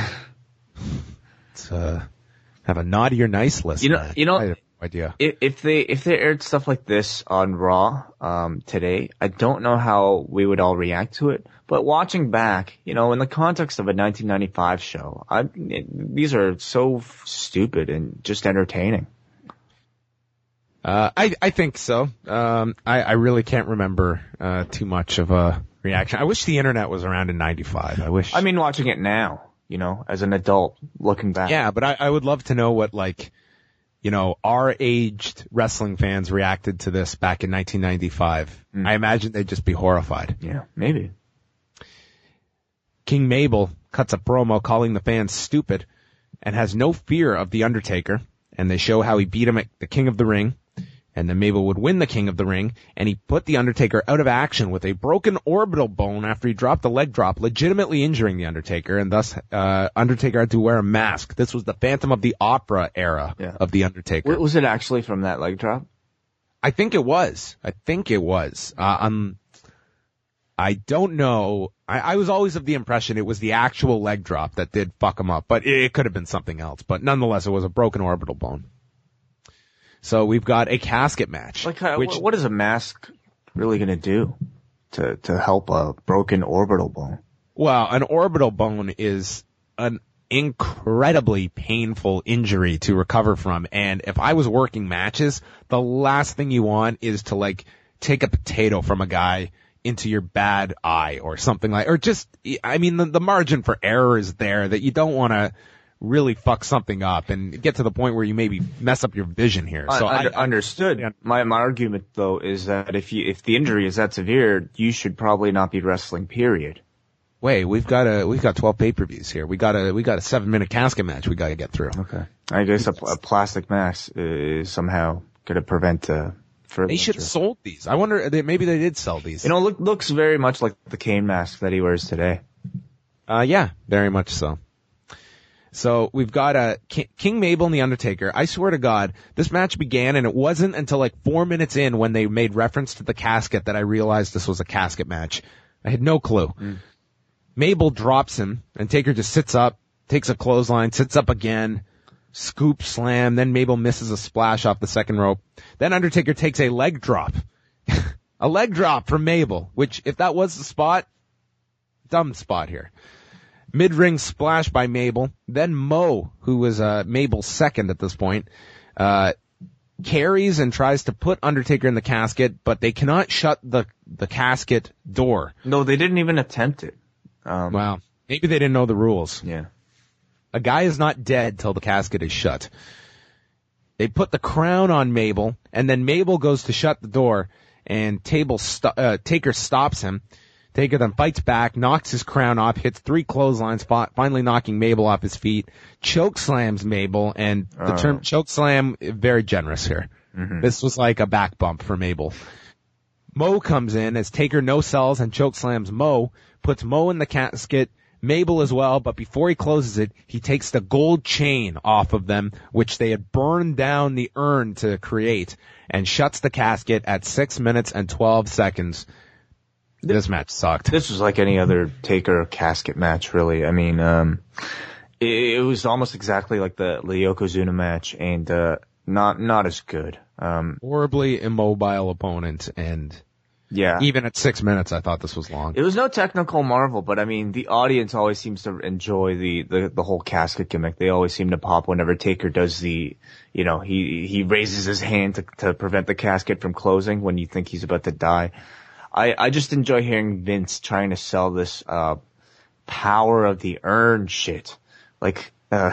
Let's have a naughty or nice list. You know, I have no idea. If they aired stuff like this on Raw today, I don't know how we would all react to it. But watching back, in the context of a 1995 show, these are so stupid and just entertaining. I think so. I really can't remember too much of a reaction. I wish the internet was around in 95. I mean, watching it now, as an adult looking back. Yeah, but I would love to know what, our aged wrestling fans reacted to this back in 1995. I imagine they'd just be horrified. Yeah, maybe. King Mabel cuts a promo calling the fans stupid and has no fear of The Undertaker, and they show how he beat him at the King of the Ring. And then Mabel would win the King of the Ring, and he put The Undertaker out of action with a broken orbital bone after he dropped the leg drop, legitimately injuring The Undertaker, and thus Undertaker had to wear a mask. This was the Phantom of the Opera era of The Undertaker. Was it actually from that leg drop? I think it was. I don't know. I was always of the impression it was the actual leg drop that did fuck him up, but it could have been something else. But nonetheless, it was a broken orbital bone. So we've got a casket match. Like, what is a mask really going to do to help a broken orbital bone? Well, an orbital bone is an incredibly painful injury to recover from. And if I was working matches, the last thing you want is to like take a potato from a guy into your bad eye or something like, or just, I mean, the margin for error is there that you don't want to really fuck something up and get to the point where you maybe mess up your vision here. So I understood. My argument though is that if the injury is that severe, you should probably not be wrestling, period. Wait, we've got 12 pay-per-views here. We got a 7-minute casket match we got to get through. Okay. I guess a plastic mask is somehow going to prevent further. They should have sold these. I wonder, maybe they did sell these. You know, looks very much like the Kane mask that he wears today. Yeah, very much so. So we've got King Mabel and The Undertaker. I swear to God, this match began, and it wasn't until like 4 minutes in when they made reference to the casket that I realized this was a casket match. I had no clue. Mabel drops him, and Taker just sits up, takes a clothesline, sits up again, scoop slam, then Mabel misses a splash off the second rope. Then Undertaker takes a leg drop. A leg drop from Mabel, which if that was the spot, dumb spot here. Mid-ring splash by Mabel. Then Mo, who was Mabel's second at this point, carries and tries to put Undertaker in the casket, but they cannot shut the casket door. No, they didn't even attempt it. Well, maybe they didn't know the rules. Yeah. A guy is not dead till the casket is shut. They put the crown on Mabel, and then Mabel goes to shut the door, and Taker stops him. Taker then fights back, knocks his crown off, hits 3 clotheslines, finally knocking Mabel off his feet, choke slams Mabel, and the term choke slam, very generous here. Mm-hmm. This was like a back bump for Mabel. Mo comes in as Taker no-sells and choke slams Mo, puts Mo in the casket, Mabel as well, but before he closes it, he takes the gold chain off of them, which they had burned down the urn to create, and shuts the casket at 6 minutes and 12 seconds. This match sucked. This was like any other Taker casket match, really. I mean, it was almost exactly like the Yokozuna match, and not as good. Horribly immobile opponent, and yeah, even at 6 minutes, I thought this was long. It was no technical marvel, but I mean, the audience always seems to enjoy the whole casket gimmick. They always seem to pop whenever Taker does he raises his hand to prevent the casket from closing when you think he's about to die. I just enjoy hearing Vince trying to sell this power of the urn shit. Like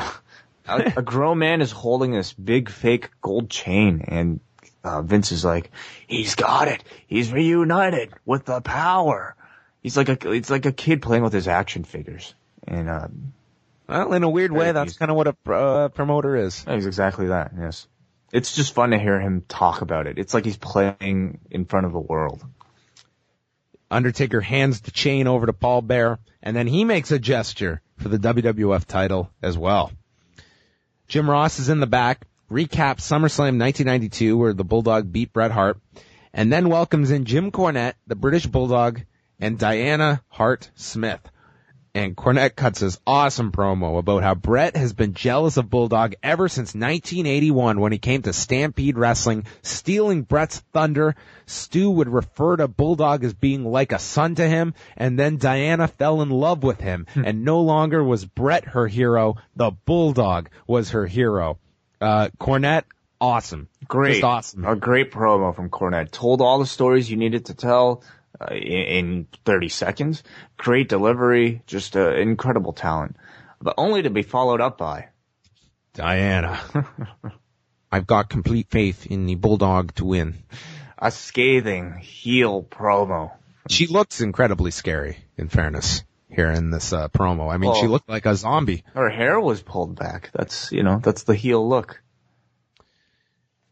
a grown man is holding this big fake gold chain, and Vince is like, he's got it. He's reunited with the power. It's like a kid playing with his action figures. And well, in a weird way, that's kind of what a promoter is. It's exactly that. Yes, it's just fun to hear him talk about it. It's like he's playing in front of the world. Undertaker hands the chain over to Paul Bearer, and then he makes a gesture for the WWF title as well. Jim Ross is in the back, recaps SummerSlam 1992, where the Bulldog beat Bret Hart, and then welcomes in Jim Cornette, the British Bulldog, and Diana Hart Smith. And Cornette cuts his awesome promo about how Bret has been jealous of Bulldog ever since 1981 when he came to Stampede Wrestling, stealing Bret's thunder. Stu would refer to Bulldog as being like a son to him, and then Diana fell in love with him, and no longer was Bret her hero, the Bulldog was her hero. Cornette, awesome. Great. Just awesome. A great promo from Cornette. Told all the stories you needed to tell. In 30 seconds. Great delivery, just incredible talent. But only to be followed up by Diana. I've got complete faith in the Bulldog to win. A scathing heel promo. She looks incredibly scary, in fairness, here in this promo. I mean, she looked like a zombie. Her hair was pulled back. That's the heel look.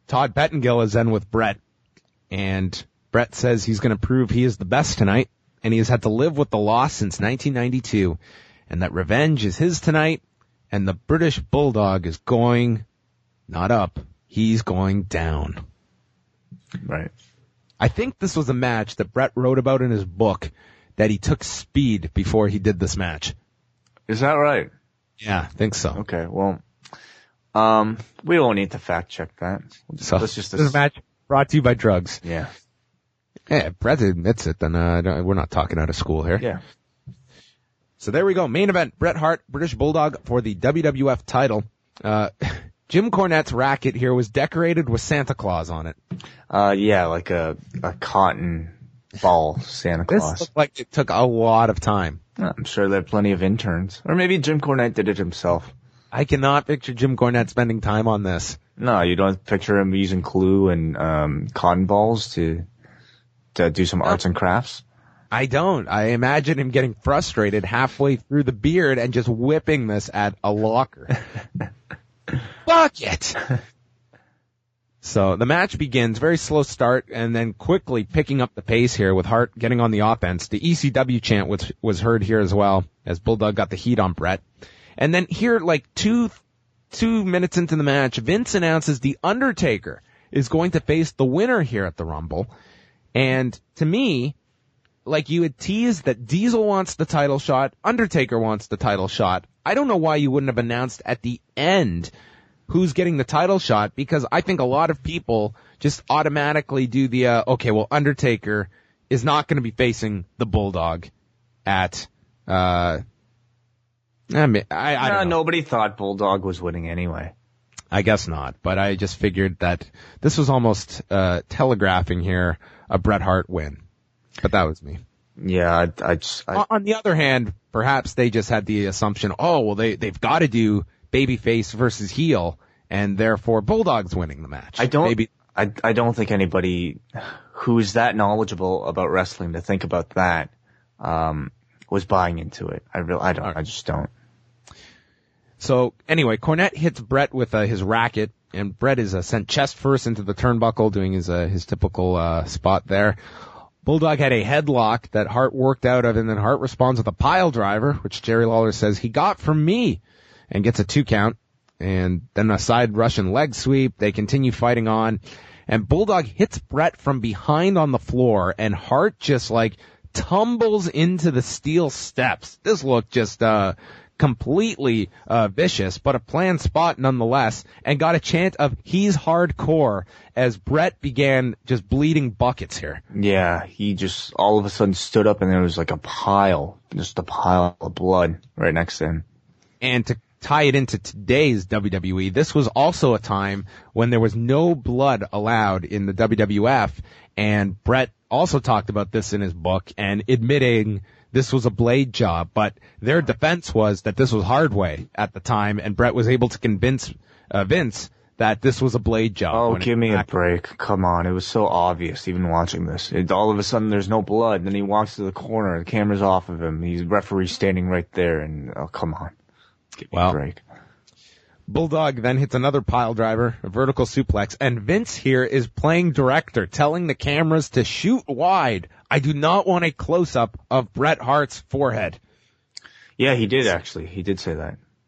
Todd Pettengill is in with Brett, and Brett says he's going to prove he is the best tonight, and he has had to live with the loss since 1992, and that revenge is his tonight, and the British Bulldog is going not up, he's going down. Right. I think this was a match that Brett wrote about in his book, that he took speed before he did this match. Is that right? Yeah, I think so. Okay, well, we don't need to fact check that. So Let's just this match brought to you by drugs. Yeah. Yeah, Brett admits it, then we're not talking out of school here. Yeah. So there we go. Main event, Bret Hart, British Bulldog for the WWF title. Jim Cornette's racket here was decorated with Santa Claus on it. Yeah, like a cotton ball Santa This Claus. looked like it took a lot of time. I'm sure there are plenty of interns. Or maybe Jim Cornette did it himself. I cannot picture Jim Cornette spending time on this. No, you don't picture him using glue and cotton balls to do some arts and crafts? I don't. I imagine him getting frustrated halfway through the beard and just whipping this at a locker. Bucket! So the match begins, very slow start, and then quickly picking up the pace here with Hart getting on the offense. The ECW chant was heard here as well, as Bulldog got the heat on Brett. And then here, like two minutes into the match, Vince announces The Undertaker is going to face the winner here at the Rumble. And to me, like you had teased that Diesel wants the title shot, Undertaker wants the title shot. I don't know why you wouldn't have announced at the end who's getting the title shot, because I think a lot of people just automatically do the, okay, well, Undertaker is not going to be facing the Bulldog at, I don't know. Nobody thought Bulldog was winning anyway. I guess not, but I just figured that this was almost, telegraphing here a Bret Hart win. But that was me. Yeah, On the other hand, perhaps they just had the assumption, oh, well, they've got to do babyface versus heel, and therefore Bulldog's winning the match. I don't think anybody who's that knowledgeable about wrestling to think about that, was buying into it. I just don't. So anyway, Cornette hits Brett with his racket, and Brett is sent chest first into the turnbuckle, doing his typical spot there. Bulldog had a headlock that Hart worked out of, and then Hart responds with a pile driver, which Jerry Lawler says he got from me, and gets a 2 count, and then a side Russian leg sweep. They continue fighting on, and Bulldog hits Brett from behind on the floor, and Hart just like tumbles into the steel steps. This looked just completely vicious, but a planned spot nonetheless, and got a chant of "He's hardcore" as Brett began just bleeding buckets here. Yeah, he just all of a sudden stood up, and there was like just a pile of blood right next to him. And to tie it into today's WWE, this was also a time when there was no blood allowed in the WWF, and Brett also talked about this in his book and admitting this was a blade job, but their defense was that this was Hardway at the time, and Brett was able to convince Vince that this was a blade job. Oh, give me a break. Come on. It was so obvious even watching this. All of a sudden there's no blood, and then he walks to the corner, the camera's off of him, he's referee standing right there, and oh, come on. Give me a break. Bulldog then hits another pile driver, a vertical suplex, and Vince here is playing director, telling the cameras to shoot wide. I do not want a close-up of Bret Hart's forehead. Yeah, he did actually. He did say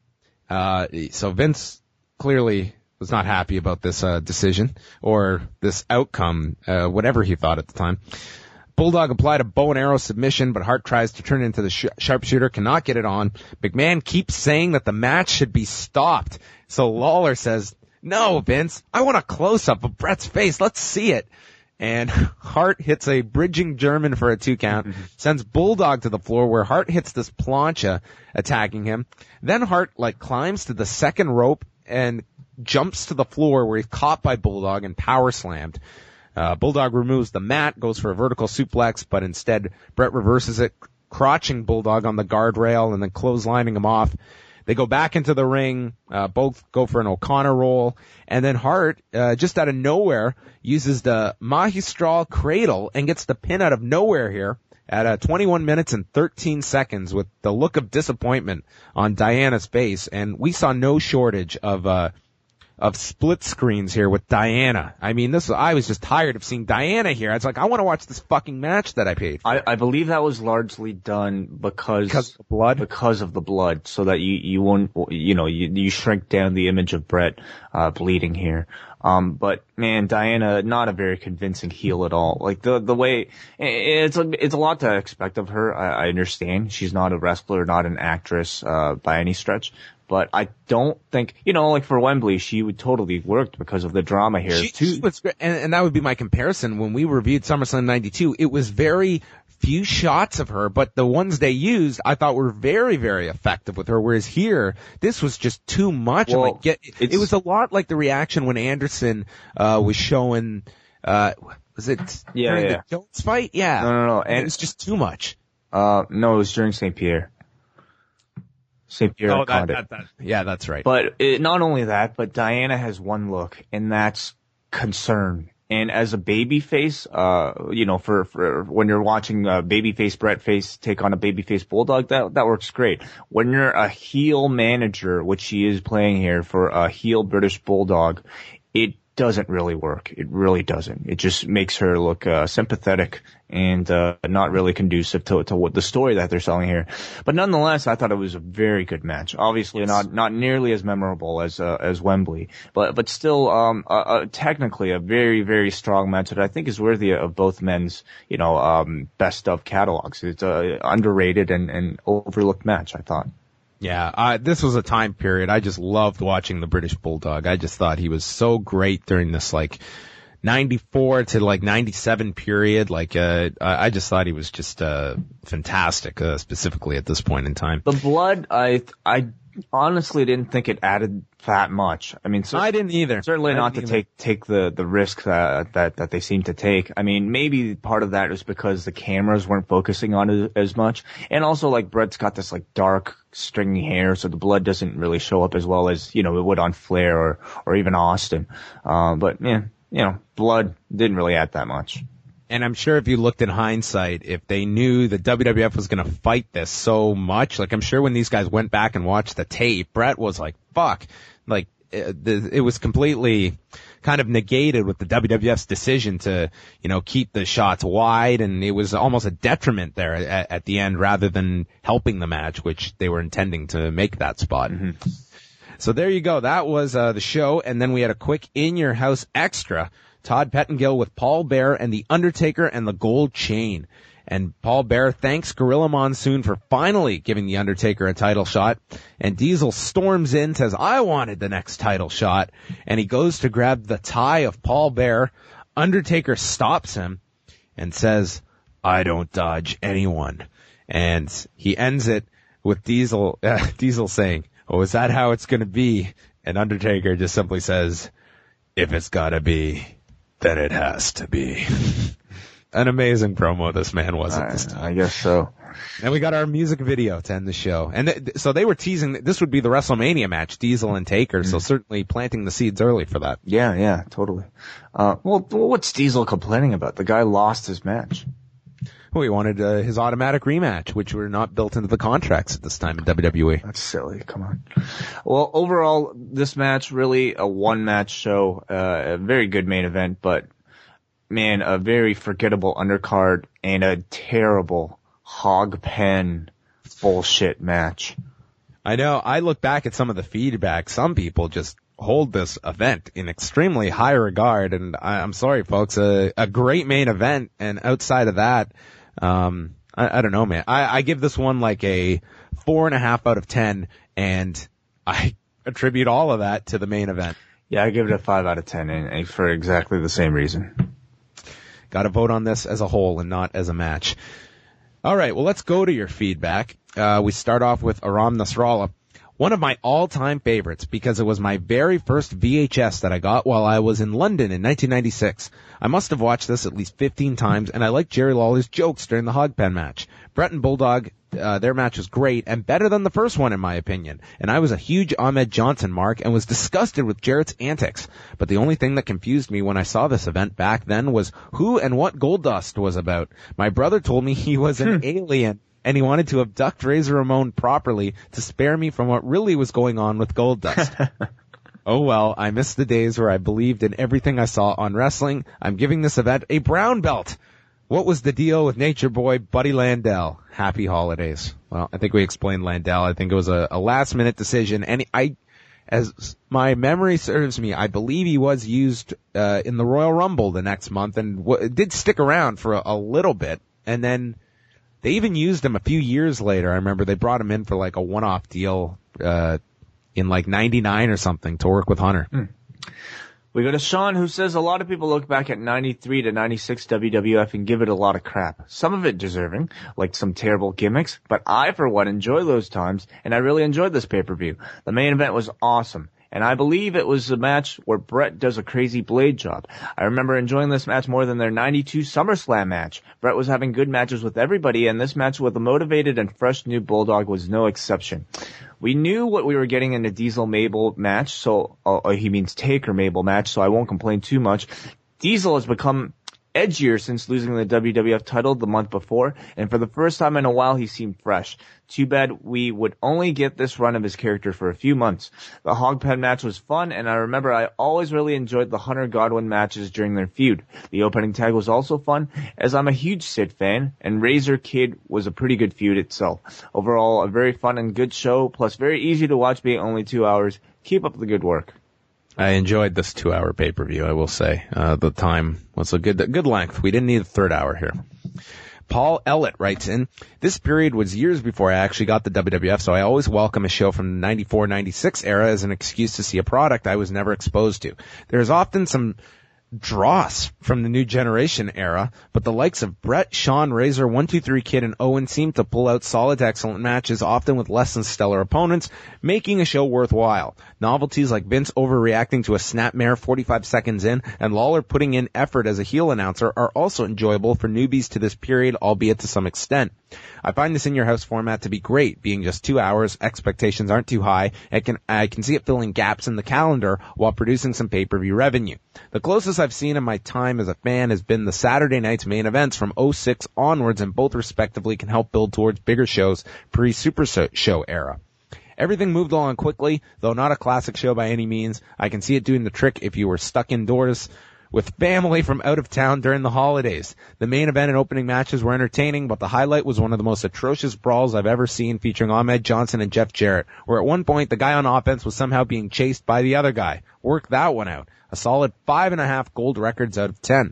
that. So Vince clearly was not happy about this decision, or this outcome, whatever he thought at the time. Bulldog applied a bow and arrow submission, but Hart tries to turn it into the sharpshooter, cannot get it on. McMahon keeps saying that the match should be stopped. So Lawler says, "No, Vince, I want a close-up of Bret's face. Let's see it." And Hart hits a bridging German for a 2 count, sends Bulldog to the floor where Hart hits this plancha attacking him. Then Hart climbs to the second rope and jumps to the floor where he's caught by Bulldog and power slammed. Bulldog removes the mat, goes for a vertical suplex, but instead Bret reverses it, crotching Bulldog on the guardrail and then clotheslining him off. They go back into the ring, both go for an O'Connor roll, and then Hart, just out of nowhere, uses the Magistral Cradle and gets the pin out of nowhere here at 21 minutes and 13 seconds with the look of disappointment on Diana's face, and we saw no shortage of of split screens here with Diana. I mean, I was just tired of seeing Diana here. I was like, I want to watch this fucking match that I paid for. I believe that was largely done because of the blood? Because of the blood, so that you won't, you shrink down the image of Brett, bleeding here. But man, Diana, not a very convincing heel at all. Like the way, it's a lot to expect of her. I understand. She's not a wrestler, not an actress, by any stretch. But I don't think, like for Wembley, she would totally worked because of the drama here. She was great, and that would be my comparison. When we reviewed SummerSlam 92, it was very few shots of her, but the ones they used I thought were very, very effective with her, whereas here, this was just too much. Well, it was a lot like the reaction when Anderson was showing, was it during the Jones fight? Yeah. No. And it was just too much. No, it was during St. Pierre. St. Pierre. Oh, yeah, that's right. But not only that, but Diana has one look, and that's concern. And as a babyface, for when you're watching babyface Brett face take on a babyface Bulldog, that works great. When you're a heel manager, which she is playing here for a heel British Bulldog, it doesn't really work. It really doesn't. It just makes her look sympathetic and not really conducive to what the story that they're selling here. But nonetheless, I thought it was a very good match. Obviously not nearly as memorable as Wembley, but still technically a very, very strong match that I think is worthy of both men's best of catalogs. It's a underrated and overlooked match, I thought. Yeah, this was a time period. I just loved watching the British Bulldog. I just thought he was so great during this 94 to 97 period. I just thought he was just fantastic, specifically at this point in time. The blood, I honestly didn't think it added that much. I mean, I didn't either. Certainly not to take the risk that they seem to take. I mean, maybe part of that is because the cameras weren't focusing on it as much, and also Brett's got this dark stringy hair, so the blood doesn't really show up as well as it would on Flair or even Austin. But yeah, blood didn't really add that much. And I'm sure if you looked in hindsight, if they knew that WWF was going to fight this so much, I'm sure when these guys went back and watched the tape, Brett was like, fuck. It was completely kind of negated with the WWF's decision to, keep the shots wide, and it was almost a detriment there at the end rather than helping the match, which they were intending to make that spot. Mm-hmm. So there you go. That was the show, and then we had a quick in-your-house extra. Todd Pettengill with Paul Bearer and The Undertaker and the Gold Chain. And Paul Bearer thanks Gorilla Monsoon for finally giving The Undertaker a title shot. And Diesel storms in, says, I wanted the next title shot. And he goes to grab the tie of Paul Bearer. Undertaker stops him and says, I don't dodge anyone. And he ends it with Diesel saying, oh, is that how it's going to be? And Undertaker just simply says, if it's got to be, then it has to be. An amazing promo this man was at this time. I guess so. And we got our music video to end the show. And so they were teasing that this would be the WrestleMania match, Diesel and Taker, so certainly planting the seeds early for that. Yeah, totally. Well, what's Diesel complaining about? The guy lost his match. Well, he wanted his automatic rematch, which were not built into the contracts at this time in WWE. That's silly. Come on. Well, overall, this match really a one-match show, a very good main event, but man, a very forgettable undercard and a terrible hog pen bullshit match. I know. I look back at some of the feedback. Some people just hold this event in extremely high regard, and I'm sorry, folks. A great main event, and outside of that, I don't know, man. I give this one a 4.5 out of 10, and I attribute all of that to the main event. Yeah, I give it a 5 out of 10, and for exactly the same reason. Got to vote on this as a whole and not as a match. All right, well, let's go to your feedback. We start off with Aram Nasrallah. One of my all-time favorites because it was my very first VHS that I got while I was in London in 1996. I must have watched this at least 15 times, and I liked Jerry Lawler's jokes during the hog pen match. Brett and Bulldog, their match was great and better than the first one in my opinion. And I was a huge Ahmed Johnson mark and was disgusted with Jarrett's antics. But the only thing that confused me when I saw this event back then was who and what Goldust was about. My brother told me he was an alien, and he wanted to abduct Razor Ramon properly to spare me from what really was going on with Goldust. Oh well, I miss the days where I believed in everything I saw on wrestling. I'm giving this event a brown belt. What was the deal with Nature Boy Buddy Landel? Happy holidays. Well, I think we explained Landel. I think it was a last minute decision. And as my memory serves me, I believe he was used in the Royal Rumble the next month and did stick around for a little bit. And then they even used him a few years later. I remember they brought him in for like a one-off deal in like 99 or something to work with Hunter. We go to Sean, who says a lot of people look back at 93 to 96 WWF and give it a lot of crap. Some of it deserving, like some terrible gimmicks, but I, for one, enjoy those times, and I really enjoyed this pay-per-view. The main event was awesome, and I believe it was a match where Brett does a crazy blade job. I remember enjoying this match more than their 92 SummerSlam match. Brett was having good matches with everybody, and this match with a motivated and fresh new Bulldog was no exception. We knew what we were getting in the Diesel Mabel match, so he means Taker Mabel match, so I won't complain too much. Diesel has become edgier since losing the WWF title the month before, and for the first time in a while he seemed fresh. Too bad we would only get this run of his character for a few months. The Hog Pen match was fun, and I remember I always really enjoyed the Hunter Godwin matches during their feud. The opening tag was also fun, as I'm a huge Sid fan, and Razor Kid was a pretty good feud itself. Overall, a very fun and good show, plus very easy to watch being only 2 hours. Keep up the good work. I enjoyed this 2-hour pay-per-view, I will say. The time was a good length. We didn't need a third hour here. Paul Ellett writes in, this period was years before I actually got the WWF, so I always welcome a show from the 94-96 era as an excuse to see a product I was never exposed to. There's often some dross from the new generation era, but the likes of Brett, Shawn, Razor, 1-2-3 Kid, and Owen seem to pull out solid to excellent matches, often with less than stellar opponents, making a show worthwhile. Novelties like Vince overreacting to a snapmare 45 seconds in, and Lawler putting in effort as a heel announcer are also enjoyable for newbies to this period, albeit to some extent. I find this in your house format to be great, being just 2 hours, expectations aren't too high, I can see it filling gaps in the calendar while producing some pay-per-view revenue. The closest I've seen in my time as a fan has been the Saturday night's main events from 06 onwards, and both respectively can help build towards bigger shows pre-Super Show era. Everything moved along quickly, though not a classic show by any means. I can see it doing the trick if you were stuck indoors with family from out of town during the holidays. The main event and opening matches were entertaining, but the highlight was one of the most atrocious brawls I've ever seen, featuring Ahmed Johnson and Jeff Jarrett, where at one point the guy on offense was somehow being chased by the other guy. Work that one out. A solid 5.5 gold records out of 10.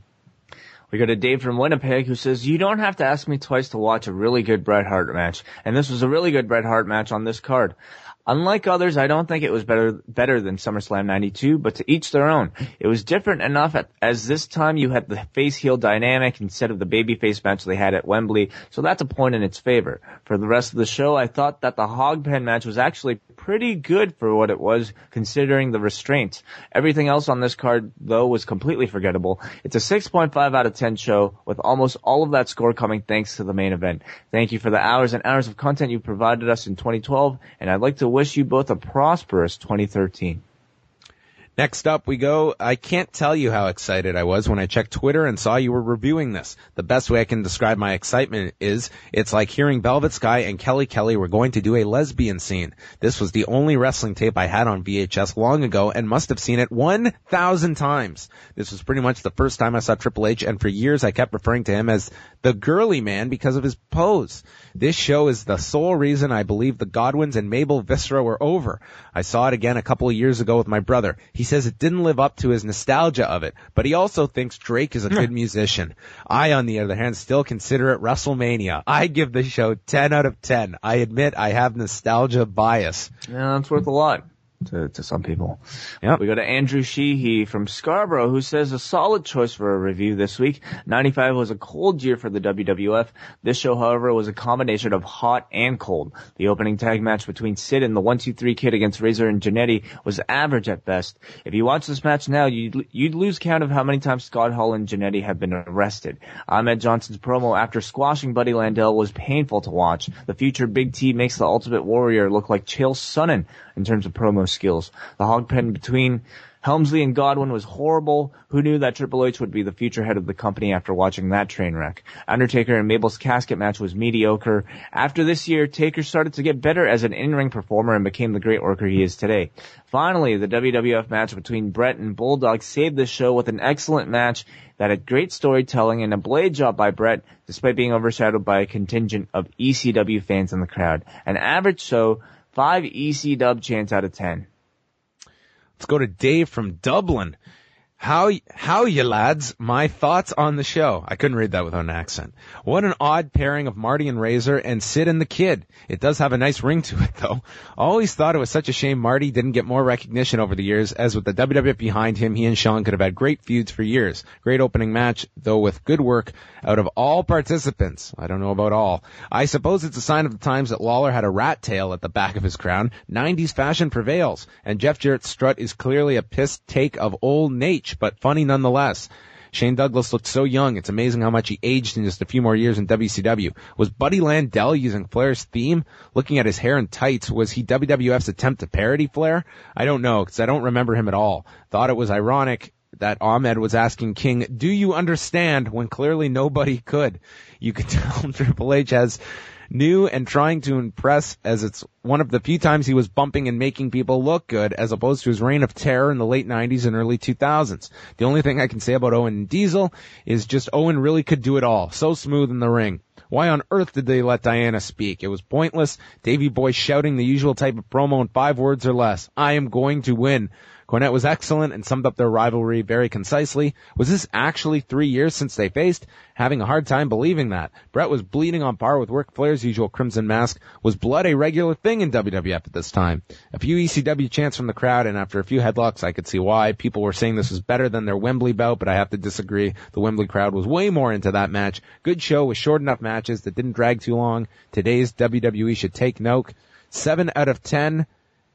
We go to Dave from Winnipeg, who says, you don't have to ask me twice to watch a really good Bret Hart match. And this was a really good Bret Hart match on this card. Unlike others, I don't think it was better than SummerSlam 92, but to each their own. It was different enough as this time you had the face-heel dynamic instead of the babyface match they had at Wembley, so that's a point in its favor. For the rest of the show, I thought that the Hog Pen match was actually pretty good for what it was, considering the restraints. Everything else on this card, though, was completely forgettable. It's a 6.5 out of 10 show, with almost all of that score coming thanks to the main event. Thank you for the hours and hours of content you provided us in 2012, and I'd like to wish you both a prosperous 2013. Next up we go. I can't tell you how excited I was when I checked Twitter and saw you were reviewing this. The best way I can describe my excitement is it's like hearing Velvet Sky and Kelly Kelly were going to do a lesbian scene. This was the only wrestling tape I had on VHS long ago and must have seen it 1,000 times. This was pretty much the first time I saw Triple H, and for years I kept referring to him as the girly man because of his pose. This show is the sole reason I believe the Godwins and Mabel Viscera were over. I saw it again a couple of years ago with my brother. He says it didn't live up to his nostalgia of it, but he also thinks Drake is a good musician. I, on the other hand, still consider it WrestleMania. I give the show 10 out of 10. I admit I have nostalgia bias. Yeah, that's worth a lot to some people. Yep. We go to Andrew Sheehy from Scarborough, who says a solid choice for a review this week. 95 was a cold year for the WWF. This show, however, was a combination of hot and cold. The opening tag match between Sid and the 1-2-3 Kid against Razor and Jannetty was average at best. If you watch this match now, you'd lose count of how many times Scott Hall and Jannetty have been arrested. Ahmed Johnson's promo after squashing Buddy Landel was painful to watch. The future Big T makes the Ultimate Warrior look like Chael Sonnen in terms of promo skills. The hog pen between Helmsley and Godwin was horrible. Who knew that Triple H would be the future head of the company after watching that train wreck? Undertaker and Mabel's casket match was mediocre. After this year, Taker started to get better as an in-ring performer and became the great worker he is today. Finally, the WWF match between Brett and Bulldog saved the show with an excellent match that had great storytelling and a blade job by Brett, despite being overshadowed by a contingent of ECW fans in the crowd. An average show, 5 ECW chants out of 10. Let's go to Dave from Dublin. How you lads? My thoughts on the show. I couldn't read that without an accent. What an odd pairing of Marty and Razor and Sid and the Kid. It does have a nice ring to it, though. Always thought it was such a shame Marty didn't get more recognition over the years, as with the WWF behind him, he and Shawn could have had great feuds for years. Great opening match, though, with good work out of all participants. I don't know about all. I suppose it's a sign of the times that Lawler had a rat tail at the back of his crown. 90s fashion prevails, and Jeff Jarrett's strut is clearly a pissed take of old Nate, but funny nonetheless. Shane Douglas looked so young. It's amazing how much he aged in just a few more years in WCW. Was Buddy Landell using Flair's theme? Looking at his hair and tights, was he WWF's attempt to parody Flair? I don't know, because I don't remember him at all. Thought it was ironic that Ahmed was asking King, do you understand, when clearly nobody could. You could tell Triple H has new and trying to impress, as it's one of the few times he was bumping and making people look good, as opposed to his reign of terror in the late 90s and early 2000s. The only thing I can say about Owen and Diesel is just Owen really could do it all. So smooth in the ring. Why on earth did they let Diana speak? It was pointless. Davey Boy shouting the usual type of promo in 5 words or less. I am going to win. Cornette was excellent and summed up their rivalry very concisely. Was this actually 3 years since they faced? Having a hard time believing that. Brett was bleeding on par with Ric Flair's usual Crimson Mask. Was blood a regular thing in WWF at this time? A few ECW chants from the crowd, and after a few headlocks I could see why. People were saying this was better than their Wembley bout, but I have to disagree. The Wembley crowd was way more into that match. Good show with short enough matches that didn't drag too long. Today's WWE should take note. 7 out of 10.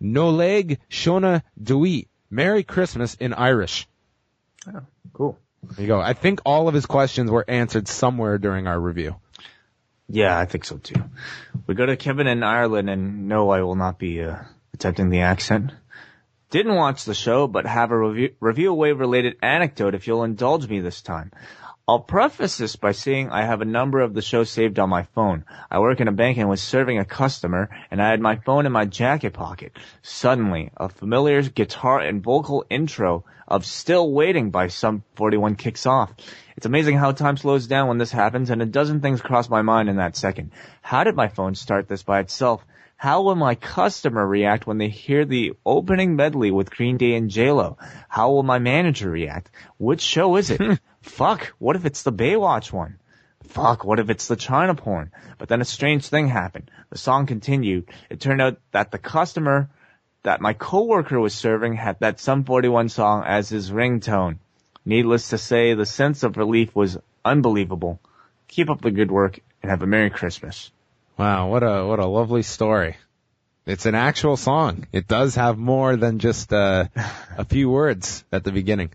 Noleg Shona Dewey. Merry Christmas in Irish. Oh, cool. There you go. I think all of his questions were answered somewhere during our review. Yeah, I think so too. We go to Kevin in Ireland, and no, I will not be attempting the accent. Didn't watch the show, but have a review away related anecdote if you'll indulge me this time. I'll preface this by saying I have a number of the show saved on my phone. I work in a bank and was serving a customer, and I had my phone in my jacket pocket. Suddenly, a familiar guitar and vocal intro of Still Waiting by Sum 41 kicks off. It's amazing how time slows down when this happens, and a dozen things cross my mind in that second. How did my phone start this by itself? How will my customer react when they hear the opening medley with Green Day and J-Lo? How will my manager react? Which show is it? Fuck, what if it's the Baywatch one? Fuck, what if it's the China porn? But then a strange thing happened. The song continued. It turned out that the customer that my coworker was serving had that Sum 41 song as his ringtone. Needless to say, the sense of relief was unbelievable. Keep up the good work and have a Merry Christmas. Wow, what a lovely story. It's an actual song. It does have more than just a few words at the beginning.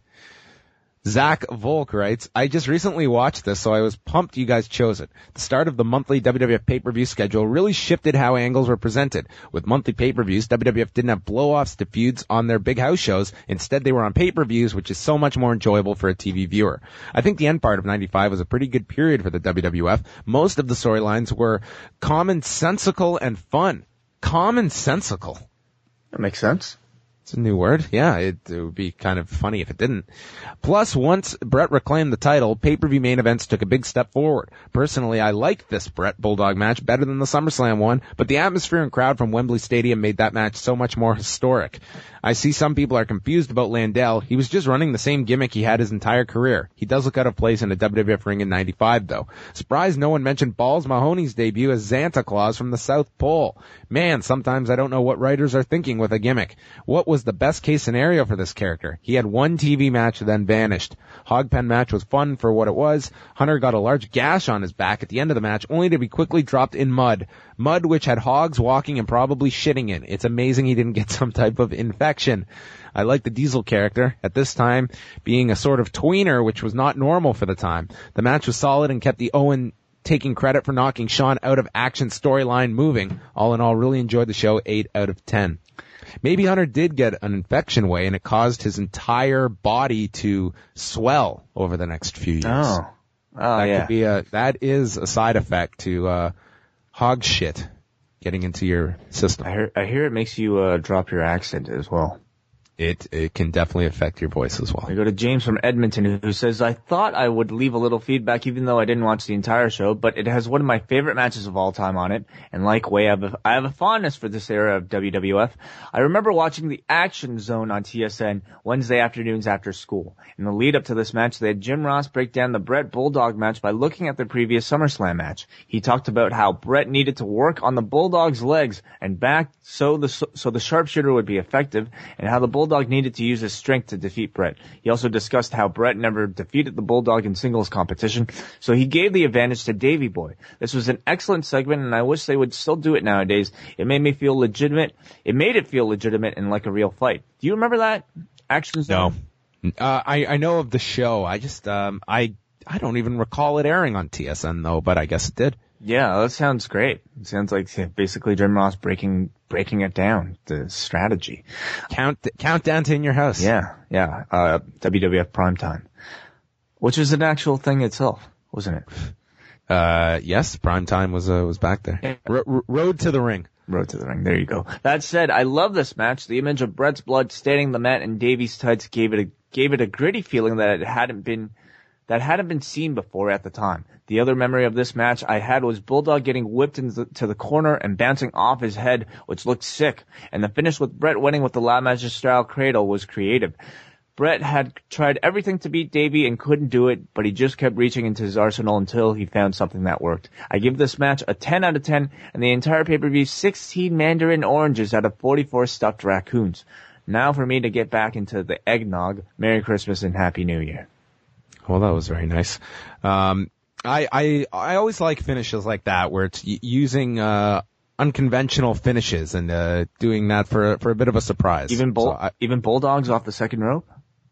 Zach Volk writes, I just recently watched this, so I was pumped you guys chose it. The start of the monthly WWF pay-per-view schedule really shifted how angles were presented. With monthly pay-per-views, WWF didn't have blow-offs to feuds on their big house shows. Instead, they were on pay-per-views, which is so much more enjoyable for a TV viewer. I think the end part of 95 was a pretty good period for the WWF. Most of the storylines were commonsensical and fun. Commonsensical. That makes sense. It's a new word. Yeah, it would be kind of funny if it didn't. Plus, once Brett reclaimed the title, pay-per-view main events took a big step forward. Personally, I liked this Brett Bulldog match better than the SummerSlam one, but the atmosphere and crowd from Wembley Stadium made that match so much more historic. I see some people are confused about Landell. He was just running the same gimmick he had his entire career. He does look out of place in a WWF ring in 95, though. Surprised no one mentioned Balls Mahoney's debut as Santa Claus from the South Pole. Man, sometimes I don't know what writers are thinking with a gimmick. What was the best case scenario for this character? He had one TV match, then vanished. Hogpen match was fun for what it was. Hunter got a large gash on his back at the end of the match, only to be quickly dropped in mud. Mud which had hogs walking and probably shitting in. It's amazing he didn't get some type of infection. I like the Diesel character, at this time being a sort of tweener, which was not normal for the time. The match was solid and kept the Owen taking credit for knocking Shawn out of action storyline moving. All in all, really enjoyed the show. 8 out of 10. Maybe Hunter did get an infection way, and it caused his entire body to swell over the next few years. That is a side effect to hog shit getting into your system. I hear it makes you drop your accent as well. It can definitely affect your voice as well. We go to James from Edmonton, who says, I thought I would leave a little feedback even though I didn't watch the entire show, but it has one of my favorite matches of all time on it, and like Way, I have a fondness for this era of WWF. I remember watching the Action Zone on TSN Wednesday afternoons after school. In the lead up to this match, they had Jim Ross break down the Bret Bulldog match by looking at the previous SummerSlam match. He talked about how Bret needed to work on the Bulldog's legs and back so the sharpshooter would be effective, and how the Bulldog needed to use his strength to defeat Bret. He also discussed how Bret never defeated the Bulldog in singles competition, so he gave the advantage to Davey Boy. This was an excellent segment, and I wish they would still do it nowadays. It made me feel legitimate. It made it feel legitimate and like a real fight. Do you remember that? Action Zone? No. I know of the show. I just, I don't even recall it airing on TSN though, but I guess it did. Yeah, that sounds great. It sounds like basically Jim Ross breaking it down, the strategy. Countdown to In Your House. Yeah. WWF Primetime. Which is an actual thing itself, wasn't it? Yes, Primetime was back there. Yeah. Road to the Ring. Road to the Ring. There you go. That said, I love this match. The image of Bret's blood staining the mat and Davey's tights gave it a gritty feeling that hadn't been seen before at the time. The other memory of this match I had was Bulldog getting whipped into the corner and bouncing off his head, which looked sick. And the finish with Bret winning with the La Magistral Cradle was creative. Bret had tried everything to beat Davey and couldn't do it, but he just kept reaching into his arsenal until he found something that worked. I give this match a 10 out of 10, and the entire pay-per-view 16 mandarin oranges out of 44 stuffed raccoons. Now for me to get back into the eggnog. Merry Christmas and Happy New Year. Well, that was very nice. I always like finishes like that where it's using unconventional finishes and doing that for a bit of a surprise. Even Bulldogs off the second rope?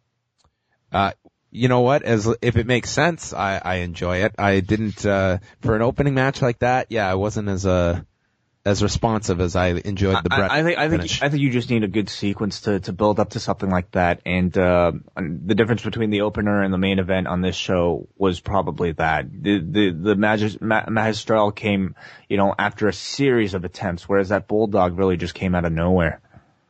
You know what? If it makes sense, I enjoy it. I didn't for an opening match like that. Yeah, I wasn't as responsive as I enjoyed the Bret finish. I think you just need a good sequence to build up to something like that. And the difference between the opener and the main event on this show was probably that. The Magistral came, after a series of attempts, whereas that Bulldog really just came out of nowhere.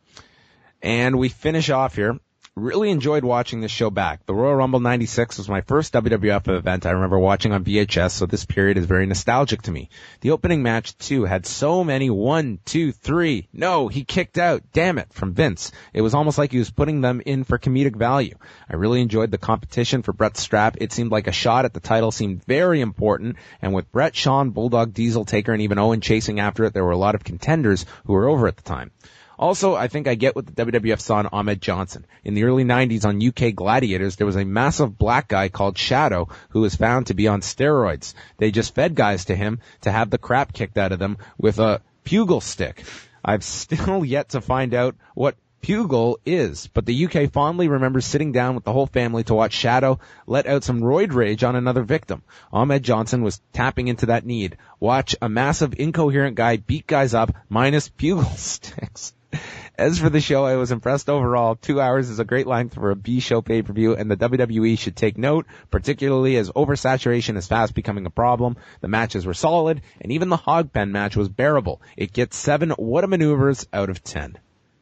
And we finish off here. Really enjoyed watching this show back. The Royal Rumble 96 was my first WWF event I remember watching on VHS, so this period is very nostalgic to me. The opening match, too, had so many 1, 2, 3, no, he kicked out, damn it, from Vince. It was almost like he was putting them in for comedic value. I really enjoyed the competition for Bret's strap. It seemed like a shot at the title seemed very important, and with Bret, Shawn, Bulldog, Diesel, Taker, and even Owen chasing after it, there were a lot of contenders who were over at the time. Also, I think I get what the WWF saw in Ahmed Johnson. In the early 90s on UK Gladiators, there was a massive black guy called Shadow who was found to be on steroids. They just fed guys to him to have the crap kicked out of them with a pugil stick. I've still yet to find out what pugil is, but the UK fondly remembers sitting down with the whole family to watch Shadow let out some roid rage on another victim. Ahmed Johnson was tapping into that need. Watch a massive incoherent guy beat guys up minus pugil sticks. As for the show, I was impressed overall. 2 hours is a great length for a B-show pay-per-view, and the WWE should take note, particularly as oversaturation is fast becoming a problem. The matches were solid, and even the hog pen match was bearable. It gets 7 what-a maneuvers out of 10.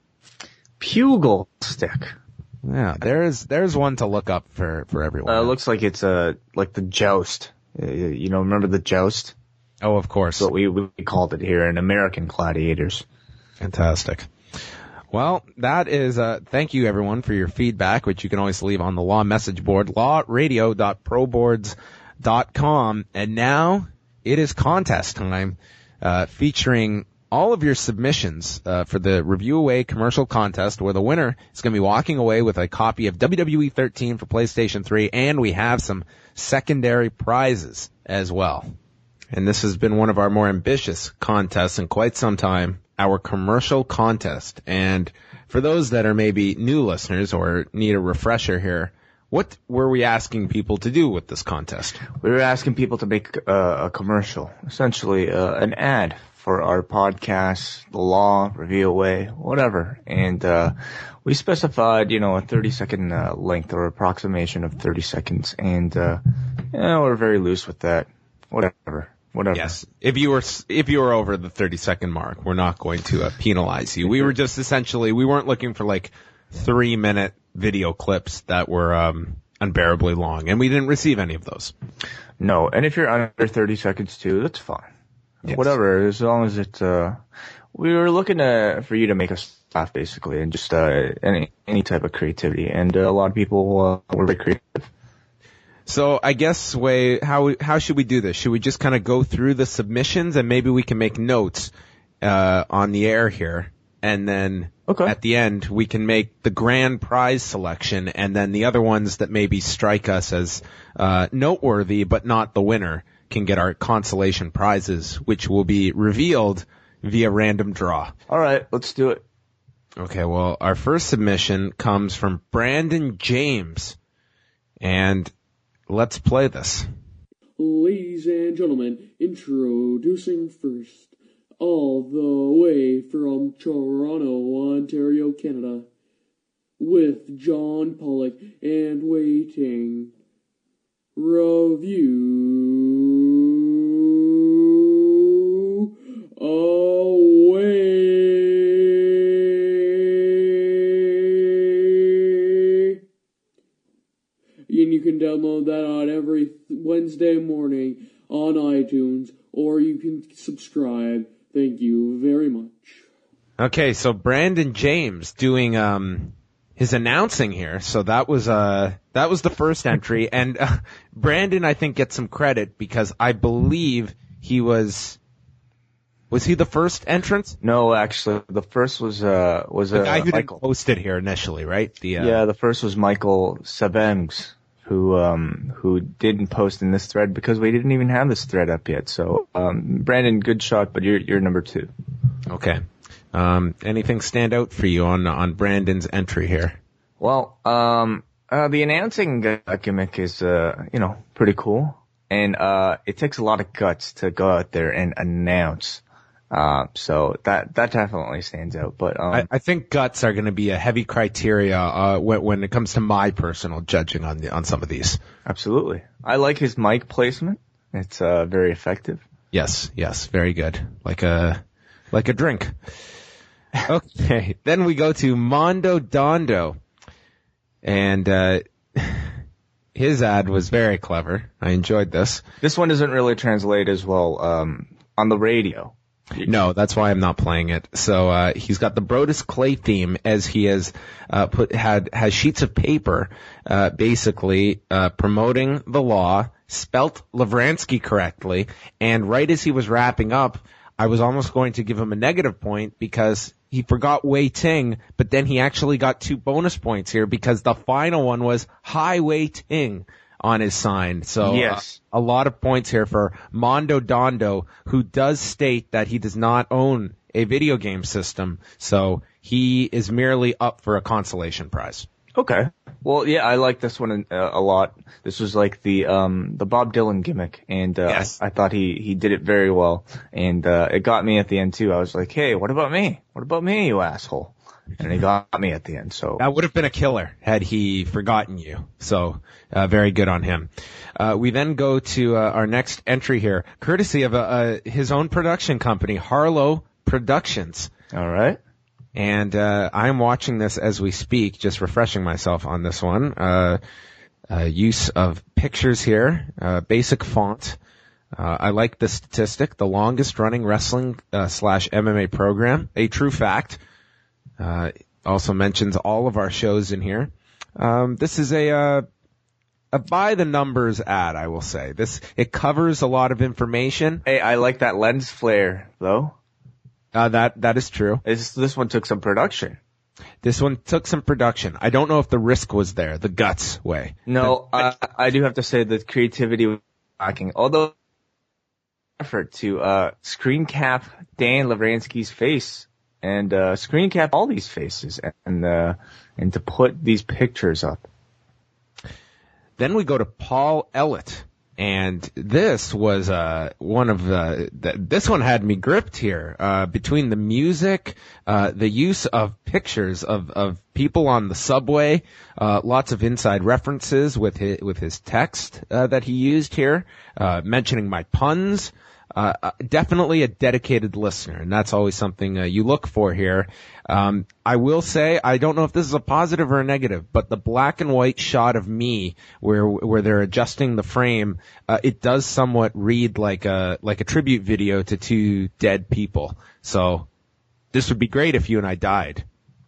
Pugil stick. Yeah, there's one to look up for everyone. It looks like it's like the joust. Remember the joust? Oh, of course. That's what we called it here in American Gladiators. Fantastic. Well, that is, thank you everyone for your feedback, which you can always leave on the Law message board, lawradio.proboards.com. And now it is contest time, featuring all of your submissions, for the Review Away commercial contest, where the winner is going to be walking away with a copy of WWE 13 for PlayStation 3, and we have some secondary prizes as well. And this has been one of our more ambitious contests in quite some time. Our commercial contest. And for those that are maybe new listeners or need a refresher here, what were we asking people to do with this contest? We were asking people to make a commercial, essentially an ad for our podcast, the law, review away, whatever. And we specified, a 30-second length or approximation of 30 seconds. And we're very loose with that. Whatever. Yes. If you were over the 30-second mark, we're not going to penalize you. We were just essentially, we weren't looking for like 3-minute video clips that were unbearably long, and we didn't receive any of those. No, and if you're under 30 seconds too, that's fine. Yes. Whatever, as long as it's, we were looking for you to make us laugh basically, and just, any type of creativity. And a lot of people, were very creative. So I guess, Wei, how should we do this? Should we just kind of go through the submissions and maybe we can make notes, on the air here? And then at the end, we can make the grand prize selection, and then the other ones that maybe strike us as noteworthy but not the winner can get our consolation prizes, which will be revealed via random draw. All right, let's do it. Okay, well, our first submission comes from Brandon James, and let's play this. Ladies and gentlemen, introducing first, all the way from Toronto, Ontario, Canada, with John Pollock and Waiting Review Away. And you can download that on every Wednesday morning on iTunes, or you can subscribe. Thank you very much. Okay, so Brandon James doing his announcing here. So that was the first entry, and Brandon, I think, gets some credit because I believe he was he the first entrant? No, actually, the first was The guy who Michael. didn't post it here initially, right? The first was Michael Sabengs, who didn't post in this thread because we didn't even have this thread up yet. So, Brandon, good shot, but you're number 2. Okay. Anything stand out for you on Brandon's entry here? Well, the announcing gimmick is, pretty cool. And, it takes a lot of guts to go out there and announce. So that definitely stands out. But, I think guts are going to be a heavy criteria, when it comes to my personal judging on some of these. Absolutely. I like his mic placement. It's, very effective. Yes, very good. Like a drink. Okay, then we go to Mondo Dondo, and his ad was very clever. I enjoyed this. This one doesn't really translate as well on the radio. No, that's why I'm not playing it. So he's got the Brodus Clay theme, as he has has sheets of paper basically promoting the law, spelt Lavransky correctly, and right as he was wrapping up, I was almost going to give him a negative point because he forgot Wei Ting, but then he actually got 2 bonus points here because the final one was Hi Wei Ting on his sign. So yes. A lot of points here for Mondo Dondo, who does state that he does not own a video game system, so he is merely up for a consolation prize. Okay. Well, yeah, I like this one a lot. This was like the Bob Dylan gimmick, and yes. I thought he did it very well, and it got me at the end too. I was like, hey, what about me? What about me, you asshole? And he got me at the end. So that would have been a killer had he forgotten you. So very good on him. We then go to our next entry here, courtesy of his own production company, Harlow Productions. All right. And I'm watching this as we speak, just refreshing myself on this one. Use of pictures here, basic font. I like the statistic, the longest running wrestling / MMA program, a true fact. Also mentions all of our shows in here. This is a by the numbers ad, I will say. It covers a lot of information. Hey, I like that lens flare though. That is true. This one took some production. This one took some production. I don't know if the risk was there, the guts way. No, I do have to say that creativity was lacking. Although effort to screen cap Dan Lavransky's face and screen cap all these faces and to put these pictures up. Then we go to Paul Ellett, And this was one of this one had me gripped here, between the music, the use of pictures of people on the subway, lots of inside references with his text that he used here, mentioning my puns. Definitely a dedicated listener, and that's always something you look for here. I will say, I don't know if this is a positive or a negative, but the black and white shot of me where they're adjusting the frame, it does somewhat read like a tribute video to two dead people. So this would be great if you and I died.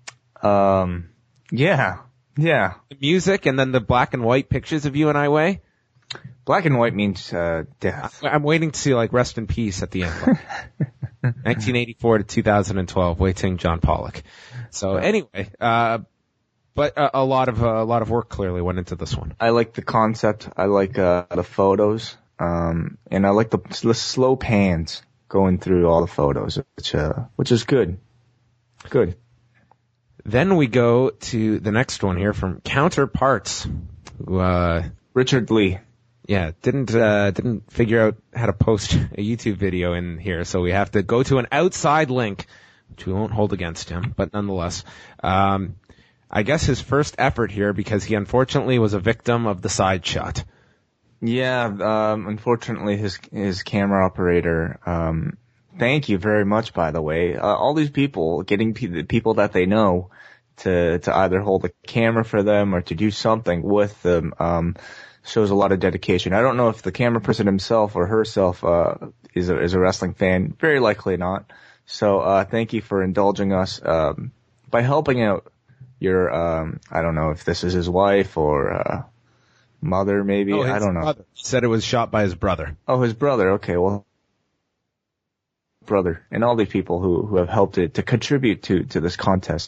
Yeah. The music and then the black and white pictures of you and I, Way. Black and white means death. I'm waiting to see like rest in peace at the end. 1984 to 2012, waiting John Pollock. So anyway, but a lot of work clearly went into this one. I like the concept. I like the photos, and I like the slow pans going through all the photos, which is good. Good. Then we go to the next one here from Counterparts, who Richard Lee. Yeah, didn't figure out how to post a YouTube video in here, so we have to go to an outside link, which we won't hold against him, but nonetheless, I guess his first effort here, because he unfortunately was a victim of the side shot. Yeah, unfortunately his camera operator, thank you very much, by the way. All these people, getting the people that they know to either hold a camera for them or to do something with them, shows a lot of dedication. I don't know if the camera person himself or herself is a wrestling fan. Very likely not. So thank you for indulging us by helping out your I don't know if this is his wife or mother maybe. Oh, I don't know. Brother. He said it was shot by his brother. Oh, his brother. Okay, well, brother and all these people who have helped it to contribute to this contest.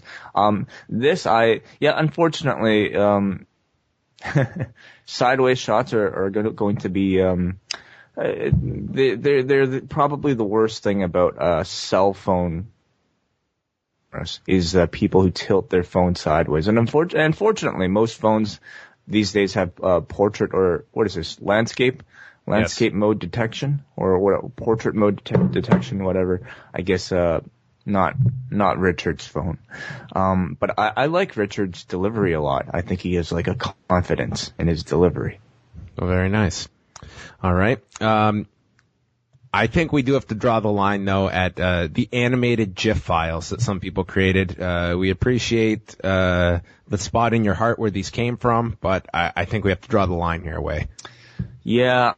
Unfortunately, sideways shots are going to be they're probably the worst thing about cell phone is people who tilt their phone sideways, and unfortunately most phones these days have portrait or what is this landscape mode detection or what portrait mode detection, whatever. I guess not Richard's phone. But I like Richard's delivery a lot. I think he has like a confidence in his delivery. Oh, very nice. All right. I think we do have to draw the line though at the animated GIF files that some people created. We appreciate the spot in your heart where these came from, but I think we have to draw the line here, Way. Yeah.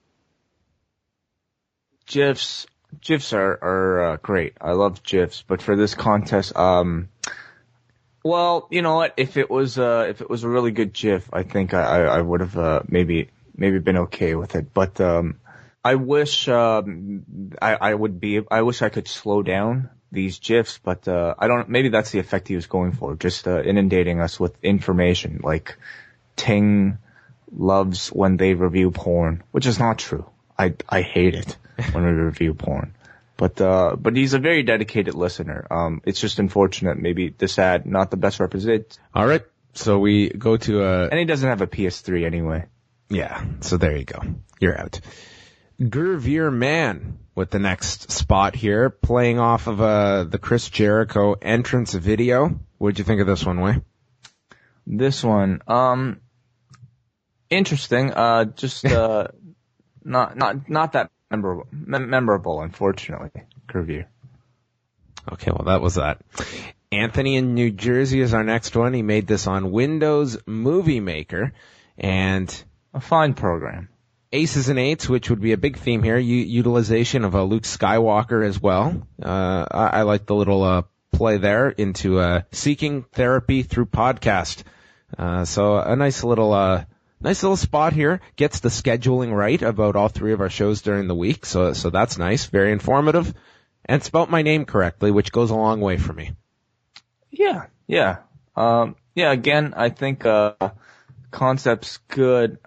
GIFs are great. I love GIFs, but for this contest, well, you know what? If it was a really good GIF, I think I would have maybe been okay with it. But I wish I wish I could slow down these GIFs, but I don't. Maybe that's the effect he was going for, just inundating us with information like Ting loves when they review porn, which is not true. I hate it when we review porn. But he's a very dedicated listener. It's just unfortunate. Maybe this ad not the best represent. All right. So we go to and he doesn't have a PS3 anyway. Yeah. So there you go. You're out. Gurveer Man with the next spot here, playing off of the Chris Jericho entrance video. What'd you think of this one, Way? This one, interesting. Just not that memorable, unfortunately. Gurveer. Okay, well that was that. Anthony in New Jersey is our next one. He made this on Windows Movie Maker, and a fine program. Aces and Eights, which would be a big theme here, utilization of Luke Skywalker as well. I like the little play there into seeking therapy through podcast. So a nice little spot here. Gets the scheduling right about all three of our shows during the week, so that's nice. Very informative, and spelt my name correctly, which goes a long way for me. Yeah. Again, I think concept's good.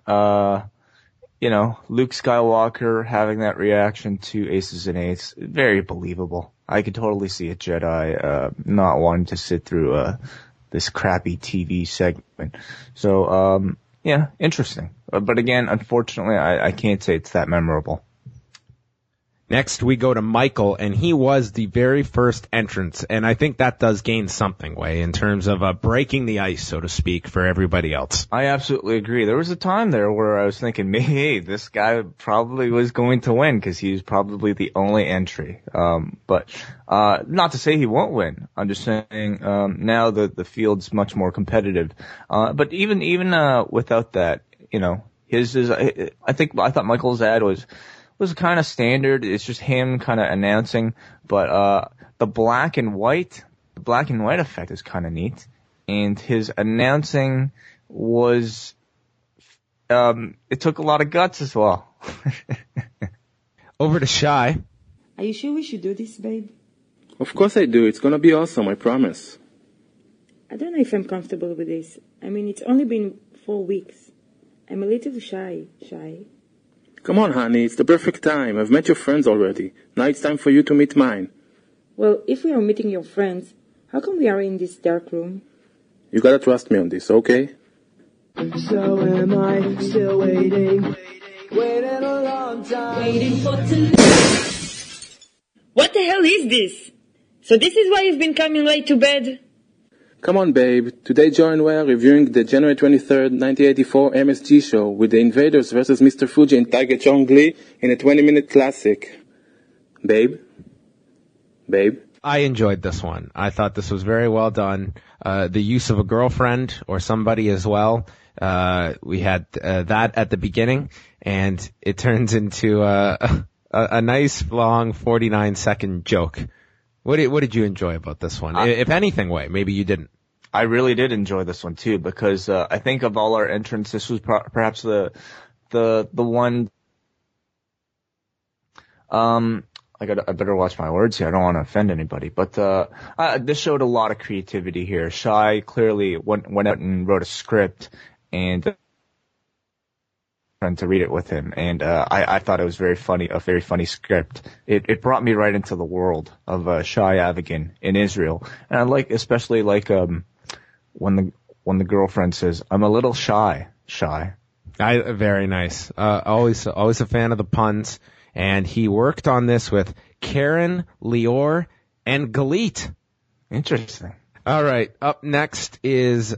Luke Skywalker having that reaction to Aces and Eights, very believable. I could totally see a Jedi not wanting to sit through this crappy TV segment. So yeah, interesting. But again, unfortunately, I can't say it's that memorable. Next, we go to Michael, and he was the very first entrant, and I think that does gain something, Way, in terms of breaking the ice, so to speak, for everybody else. I absolutely agree. There was a time there where I was thinking, hey, this guy probably was going to win because he was probably the only entry. But not to say he won't win. I'm just saying now the field's much more competitive. But even without that, you know, his is. I thought Michael's ad was kind of standard. It's just him kind of announcing, but the black and white effect is kind of neat, and his announcing was it took a lot of guts as well. Over to Shy. Are you sure we should do this, babe? Of course I do. It's gonna be awesome, I promise. I don't know if I'm comfortable with this. I mean, it's only been 4 weeks. I'm a little shy. Come on, honey, it's the perfect time. I've met your friends already. Now it's time for you to meet mine. Well, if we are meeting your friends, how come we are in this dark room? You gotta trust me on this, okay? So am I still waiting a long time. Waiting for tonight. What the hell is this? So this is why you've been coming late to bed? Come on, babe. Today Joe and I are reviewing the January 23rd, 1984 MSG show with the Invaders versus Mr. Fuji and Tiger Chong Lee in a 20-minute classic. Babe? I enjoyed this one. I thought this was very well done. The use of a girlfriend or somebody as well. We had that at the beginning, and it turns into a nice long 49-second joke. What did you enjoy about this one? If anything, Way, maybe you didn't. I really did enjoy this one too, because I think of all our entrants, this was perhaps the one. I better watch my words here. I don't want to offend anybody, but this showed a lot of creativity here. Shy clearly went out and wrote a script and to read it with him, and I thought it was very funny, a very funny script. It brought me right into the world of Shy Avigan in Israel, and I especially when the girlfriend says, "I'm a little shy." Very nice. Always a fan of the puns, and he worked on this with Karen, Lior, and Galit. Interesting. All right, up next is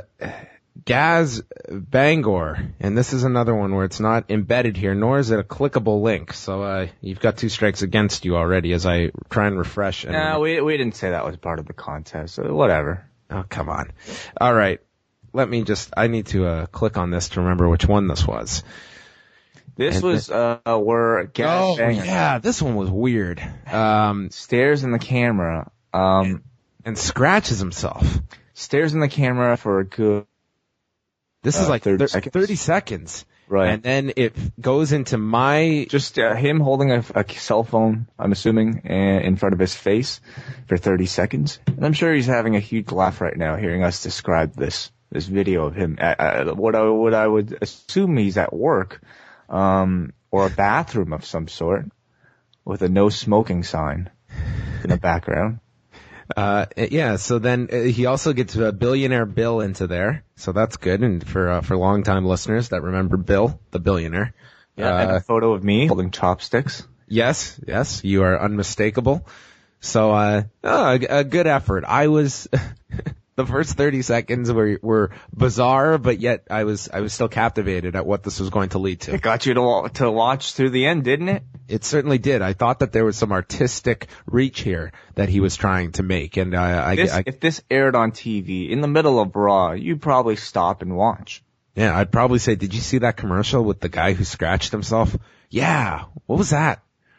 Gaz Bangor, and this is another one where it's not embedded here, nor is it a clickable link. So you've got 2 strikes against you already as I try and refresh. No, we didn't say that was part of the contest. So whatever. Oh, come on. All right. I need to click on this to remember which one this was. This was where Gaz Bangor. Yeah, this one was weird. Stares in the camera. And scratches himself. Stares in the camera for a good... This is like 30 seconds. 30 seconds. Right. And then it goes into just him holding a cell phone, I'm assuming, in front of his face for 30 seconds. And I'm sure he's having a huge laugh right now hearing us describe this video of him. What I would assume he's at work, or a bathroom of some sort with a no smoking sign in the background. Yeah, so then he also gets a Billionaire Bill into there, so that's good. And for long-time listeners that remember Bill, the billionaire. Yeah, and a photo of me holding chopsticks. Yes, you are unmistakable. So, a good effort. I was, the first 30 seconds were bizarre, but yet I was still captivated at what this was going to lead to. It got you to watch through the end, didn't it? It certainly did. I thought that there was some artistic reach here that he was trying to make, and if this aired on TV in the middle of Raw, you'd probably stop and watch. Yeah, I'd probably say, "Did you see that commercial with the guy who scratched himself?" Yeah, what was that?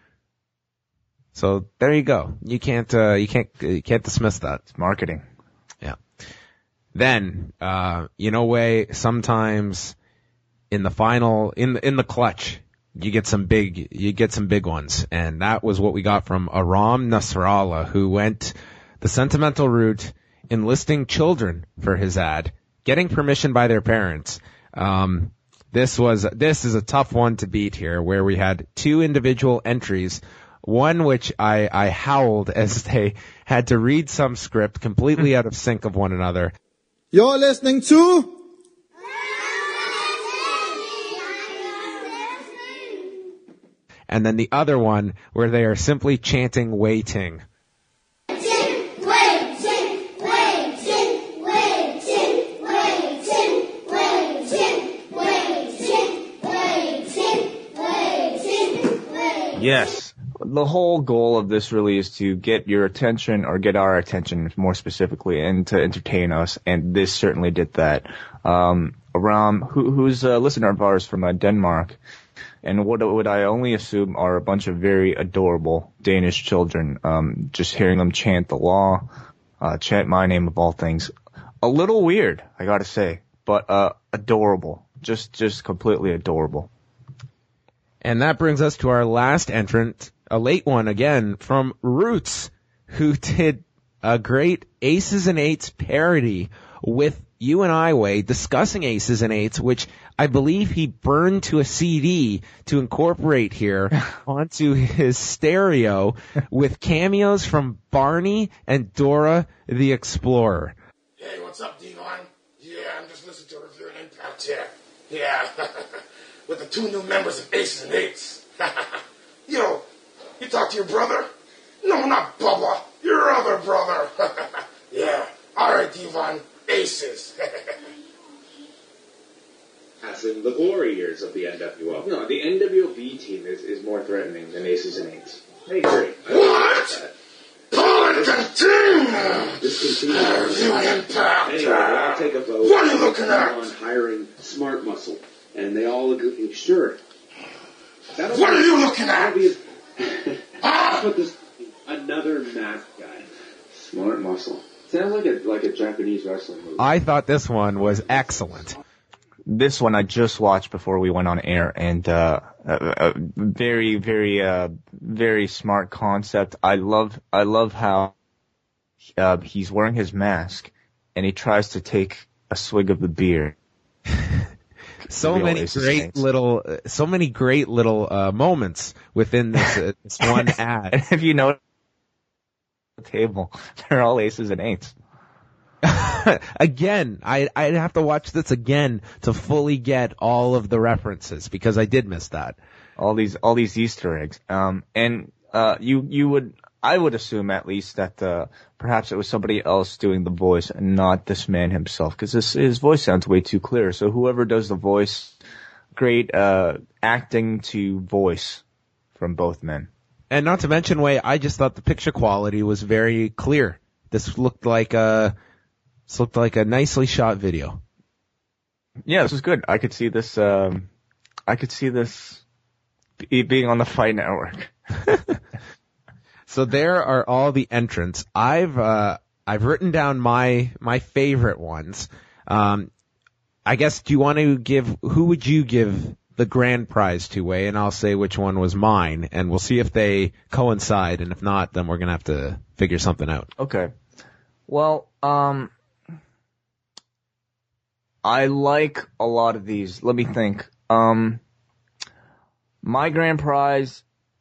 So there you go. You can't dismiss that. It's marketing. Yeah. Then, Way, sometimes in the final, in the clutch, you get some big ones. And that was what we got from Aram Nasrallah, who went the sentimental route, enlisting children for his ad, getting permission by their parents. This is a tough one to beat here, where we had 2 individual entries. One which I howled as they had to read some script completely out of sync of one another. You're listening to and then the other one where they are simply chanting Wei Ting. Yes. The whole goal of this really is to get your attention, or get our attention more specifically, and to entertain us, and this certainly did that. Aram, who's a listener of ours from Denmark, and what would I only assume are a bunch of very adorable Danish children, just hearing them chant the law, chant my name of all things. A little weird, I gotta say, but adorable. Just completely adorable. And that brings us to our last entrant, a late one again, from Roots, who did a great Aces and Eights parody with you and I, Wei, discussing Aces and Eights, which I believe he burned to a CD to incorporate here onto his stereo with cameos from Barney and Dora the Explorer. Hey, what's up, Devon? Yeah, I'm just listening to Review and Impact here. Yeah, with the 2 new members of Aces and Eights. Yo, you talk to your brother? No, not Bubba. Your other brother. Yeah, alright, Devon. Aces. As in the glory years of the NWO. No, the NWB team is more threatening than Aces and Eights. I agree. What? Paul and continue! Discontinue. Review and Impact. Anyway, I'll take a vote. What are you looking at? On hiring Smart Muscle. And they all agree. Sure. What are you looking at? How about this another math guy? Smart Muscle. Sounds like a Japanese wrestling movie. I thought this one was excellent. This one I just watched before we went on air, and a very, very, very smart concept. I love how he's wearing his mask and he tries to take a swig of the beer. So many great little moments within this one ad. And if you notice the table, they're all Aces and Eights. Again, I'd have to watch this again to fully get all of the references, because I did miss that. All these Easter eggs. I would assume at least that perhaps it was somebody else doing the voice and not this man himself, because his voice sounds way too clear. So whoever does the voice, great acting to voice from both men. And not to mention, Wei, I just thought the picture quality was very clear. This looked like a nicely shot video. Yeah, this was good. I could see this being on the Fight Network. So there are all the entrants. I've written down my favorite ones. I guess, who would you give the grand prize to, Wei? And I'll say which one was mine, and we'll see if they coincide, and if not, then we're gonna have to figure something out. Okay. Well, I like a lot of these. Let me think. My grand prize,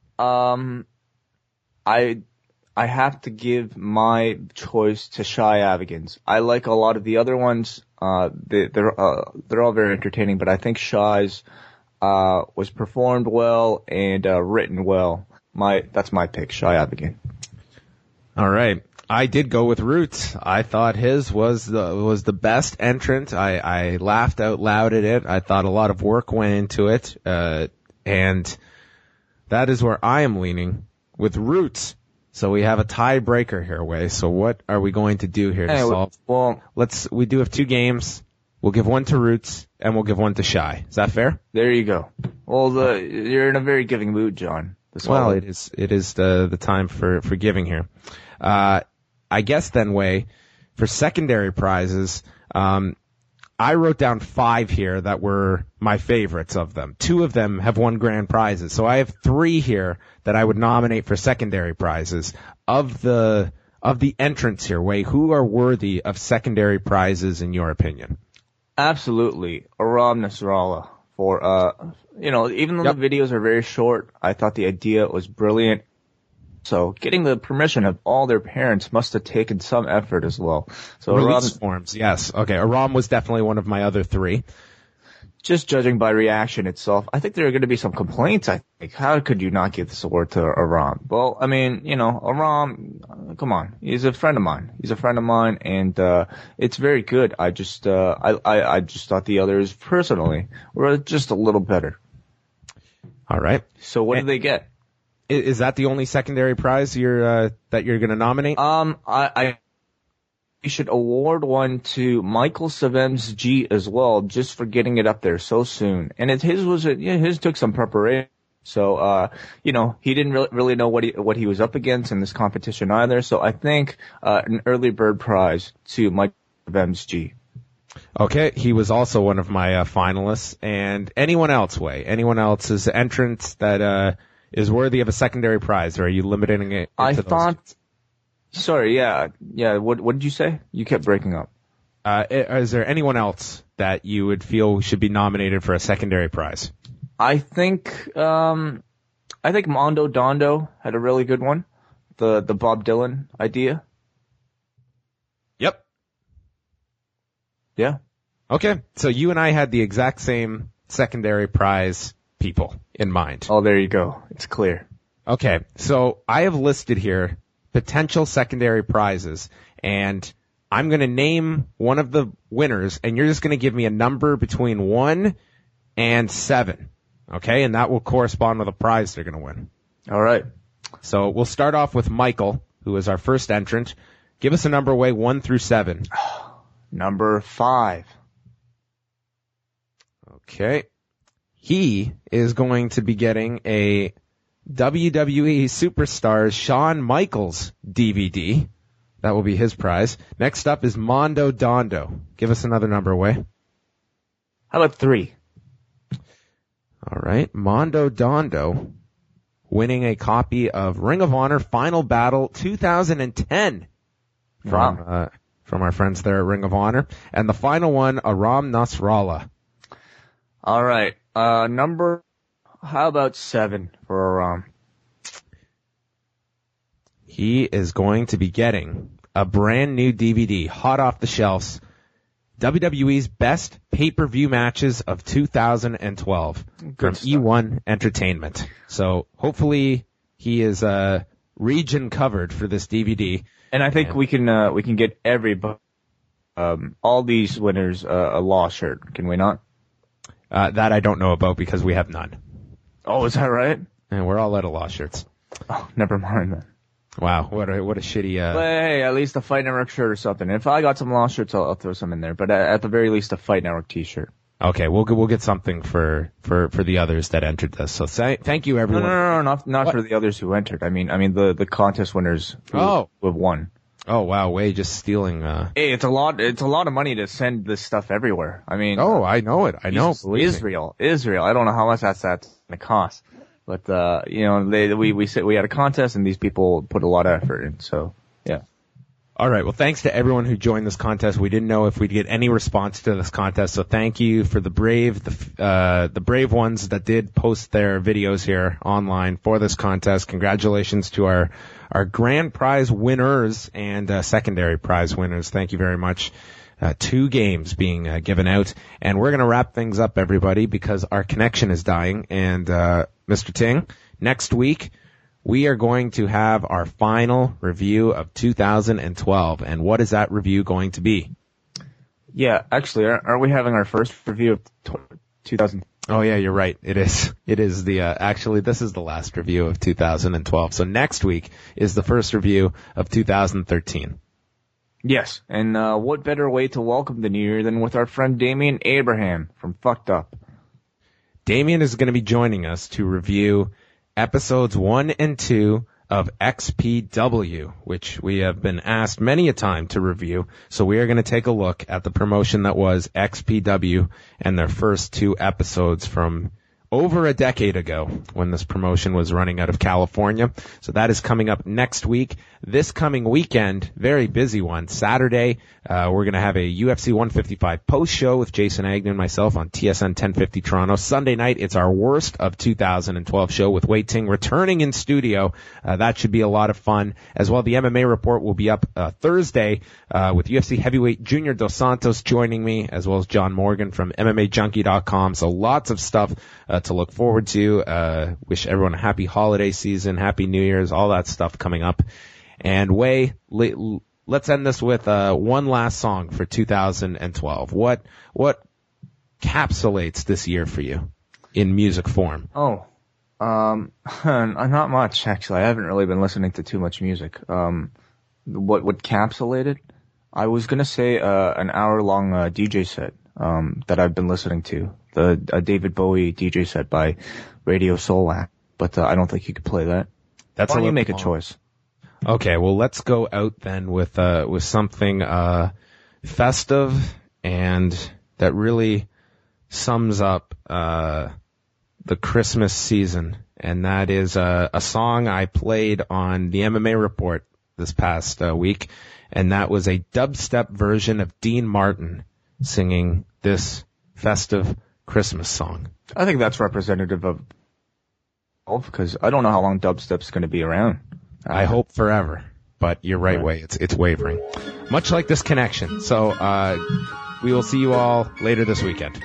I have to give my choice to Shy Avigans. I like a lot of the other ones. They're all very entertaining, but I think Shy's was performed well and written well. That's my pick, Shy Avigan. All right. I did go with Roots. I thought his was the best entrant. I laughed out loud at it. I thought a lot of work went into it. And that is where I am leaning with Roots. So we have a tiebreaker here, Wei. So what are we going to do here to solve? Well, we do have 2 games. We'll give one to Roots and we'll give one to Shy. Is that fair? There you go. Well, you're in a very giving mood, John. Well, it is the time for giving here. I guess then, Wei, for secondary prizes, I wrote down 5 here that were my favorites of them. 2 of them have won grand prizes. So I have 3 here that I would nominate for secondary prizes. Of the entrants here, Wei, who are worthy of secondary prizes in your opinion? Absolutely. Aram Nasrallah. Even though the videos are very short, I thought the idea was brilliant. So getting the permission of all their parents must have taken some effort as well. So Release forms, yes. Okay, Aram was definitely one of my other 3. just judging by reaction itself, I think there are going to be some complaints. I think, how could you not give this award to Aram? Well, I mean, Aram, come on, he's a friend of mine. And it's very good. I just thought the others personally were just a little better. All right. So what do they get? Is that the only secondary prize that you're going to nominate? You should award one to Michael Savem's G as well, just for getting it up there so soon. And his took some preparation. So, he didn't really know what he was up against in this competition either. So I think, an early bird prize to Michael Savem's G. Okay. He was also one of my, finalists. And anyone else's entrance that, is worthy of a secondary prize, or are you limiting it to those? Sorry, yeah. What did you say? You kept breaking up. Is there anyone else that you would feel should be nominated for a secondary prize? I think Mondo Dondo had a really good one. The Bob Dylan idea. Yep. Yeah. Okay. So you and I had the exact same secondary prize people in mind. Oh, there you go. It's clear. Okay. So I have listed here potential secondary prizes, and I'm going to name one of the winners, and you're just going to give me a number between 1 and 7. Okay? And that will correspond with the prize they're going to win. All right. So we'll start off with Michael, who is our first entrant. Give us a number, 1 through 7. Number 5. Okay. He is going to be getting a WWE Superstars Shawn Michaels DVD. That will be his prize. Next up is Mondo Dondo. Give us another number, Way. How about 3? All right. Mondo Dondo winning a copy of Ring of Honor Final Battle 2010 from our friends there at Ring of Honor. And the final one, Aram Nasrallah. All right. How about 7 for Aram? He is going to be getting a brand new DVD, hot off the shelves, WWE's best pay-per-view matches of 2012 from E1 Entertainment. So hopefully he is region covered for this DVD. And I think we can get everybody, all these winners a Law shirt, can we not? That I don't know about because we have none. Oh, is that right? And we're all out of Law shirts. Oh, never mind then. Wow, what a shitty. But hey, at least a Fight Network shirt or something. If I got some Law shirts, I'll throw some in there. But at the very least, a Fight Network T-shirt. Okay, we'll get something for the others that entered this. So thank you everyone. No, not for the others who entered. I mean the contest winners who have won. Oh wow, Way just stealing. Hey, it's a lot of money to send this stuff everywhere. I mean. Oh, I know it. I know. Israel. I don't know how much that's gonna cost. But, we had a contest and these people put a lot of effort in, so, yeah. All right. Well, thanks to everyone who joined this contest. We didn't know if we'd get any response to this contest, so thank you for the brave ones that did post their videos here online for this contest. Congratulations to our grand prize winners and, secondary prize winners. Thank you very much. 2 games being given out, and we're going to wrap things up, everybody, because our connection is dying. And Mr. Ting, next week we are going to have our final review of 2012. And what is that review going to be? Yeah, actually, aren't we having our first review of 2000? Oh yeah, you're right. It is. It is actually, this is the last review of 2012. So next week is the first review of 2013. Yes, and what better way to welcome the new year than with our friend Damian Abraham from Fucked Up. Damian is going to be joining us to review episodes 1 and 2 of XPW, which we have been asked many a time to review. So we are going to take a look at the promotion that was XPW and their first 2 episodes from over a decade ago when this promotion was running out of California. So that is coming up next week. This coming weekend, very busy one, Saturday, we're going to have a UFC 155 post show with Jason Agnew and myself on TSN 1050 Toronto. Sunday night, it's our worst of 2012 show with Wei Ting returning in studio. That should be a lot of fun. As well, the MMA report will be up Thursday with UFC heavyweight Junior Dos Santos joining me, as well as John Morgan from MMAJunkie.com. So lots of stuff to look forward to. Wish everyone a happy holiday season, happy New Year's, all that stuff coming up. And Wei, let's end this with one last song for 2012. What encapsulates this year for you in music form? Not much, actually. I haven't really been listening to too much music. What encapsulated? I was gonna say an hour-long DJ set that I've been listening to, a David Bowie DJ set by Radio Solak, but I don't think you could play that. Why don't you make a choice? Okay, well, let's go out then with something festive and that really sums up the Christmas season, and that is a song I played on the MMA report this past week, and that was a dubstep version of Dean Martin singing this festive Christmas song. I think that's representative of because I don't know how long dubstep's going to be around. I hope forever, but you're right, Wei. It's wavering, much like this connection. So we will see you all later this weekend.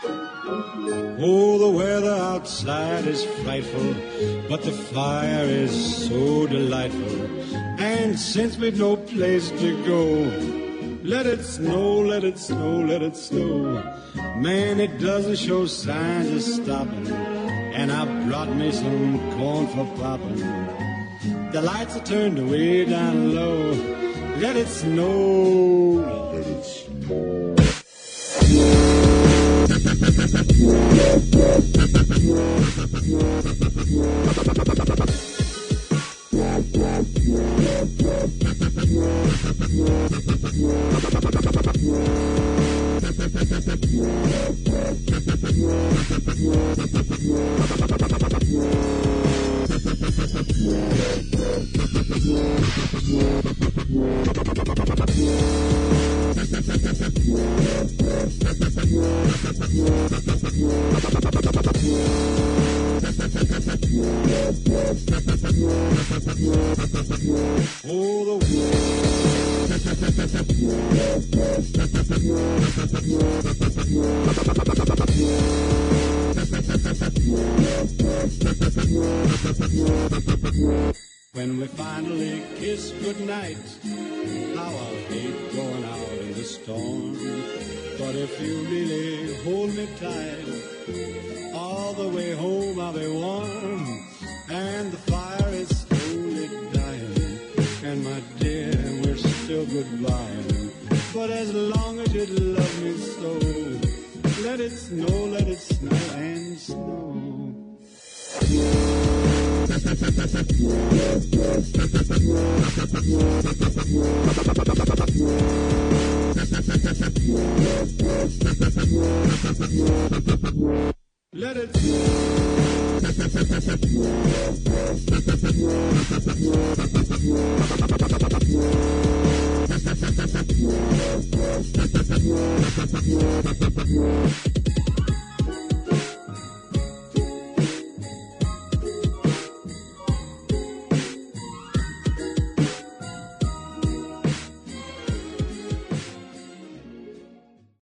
Oh, the weather outside is frightful, but the fire is so delightful. And since we've no place to go, let it snow, let it snow, let it snow. Man, it doesn't show signs of stopping, and I brought me some corn for popping. The lights are turned way down low. Let it snow, let it snow. When we finally kiss goodnight, how I'll hate going out in the storm. But if you really hold me tight, all the way home I'll be warm. And the fire is slowly dying, and my dear, we're still goodbye. But as long as you love me so, let it snow and snow. Let it snow.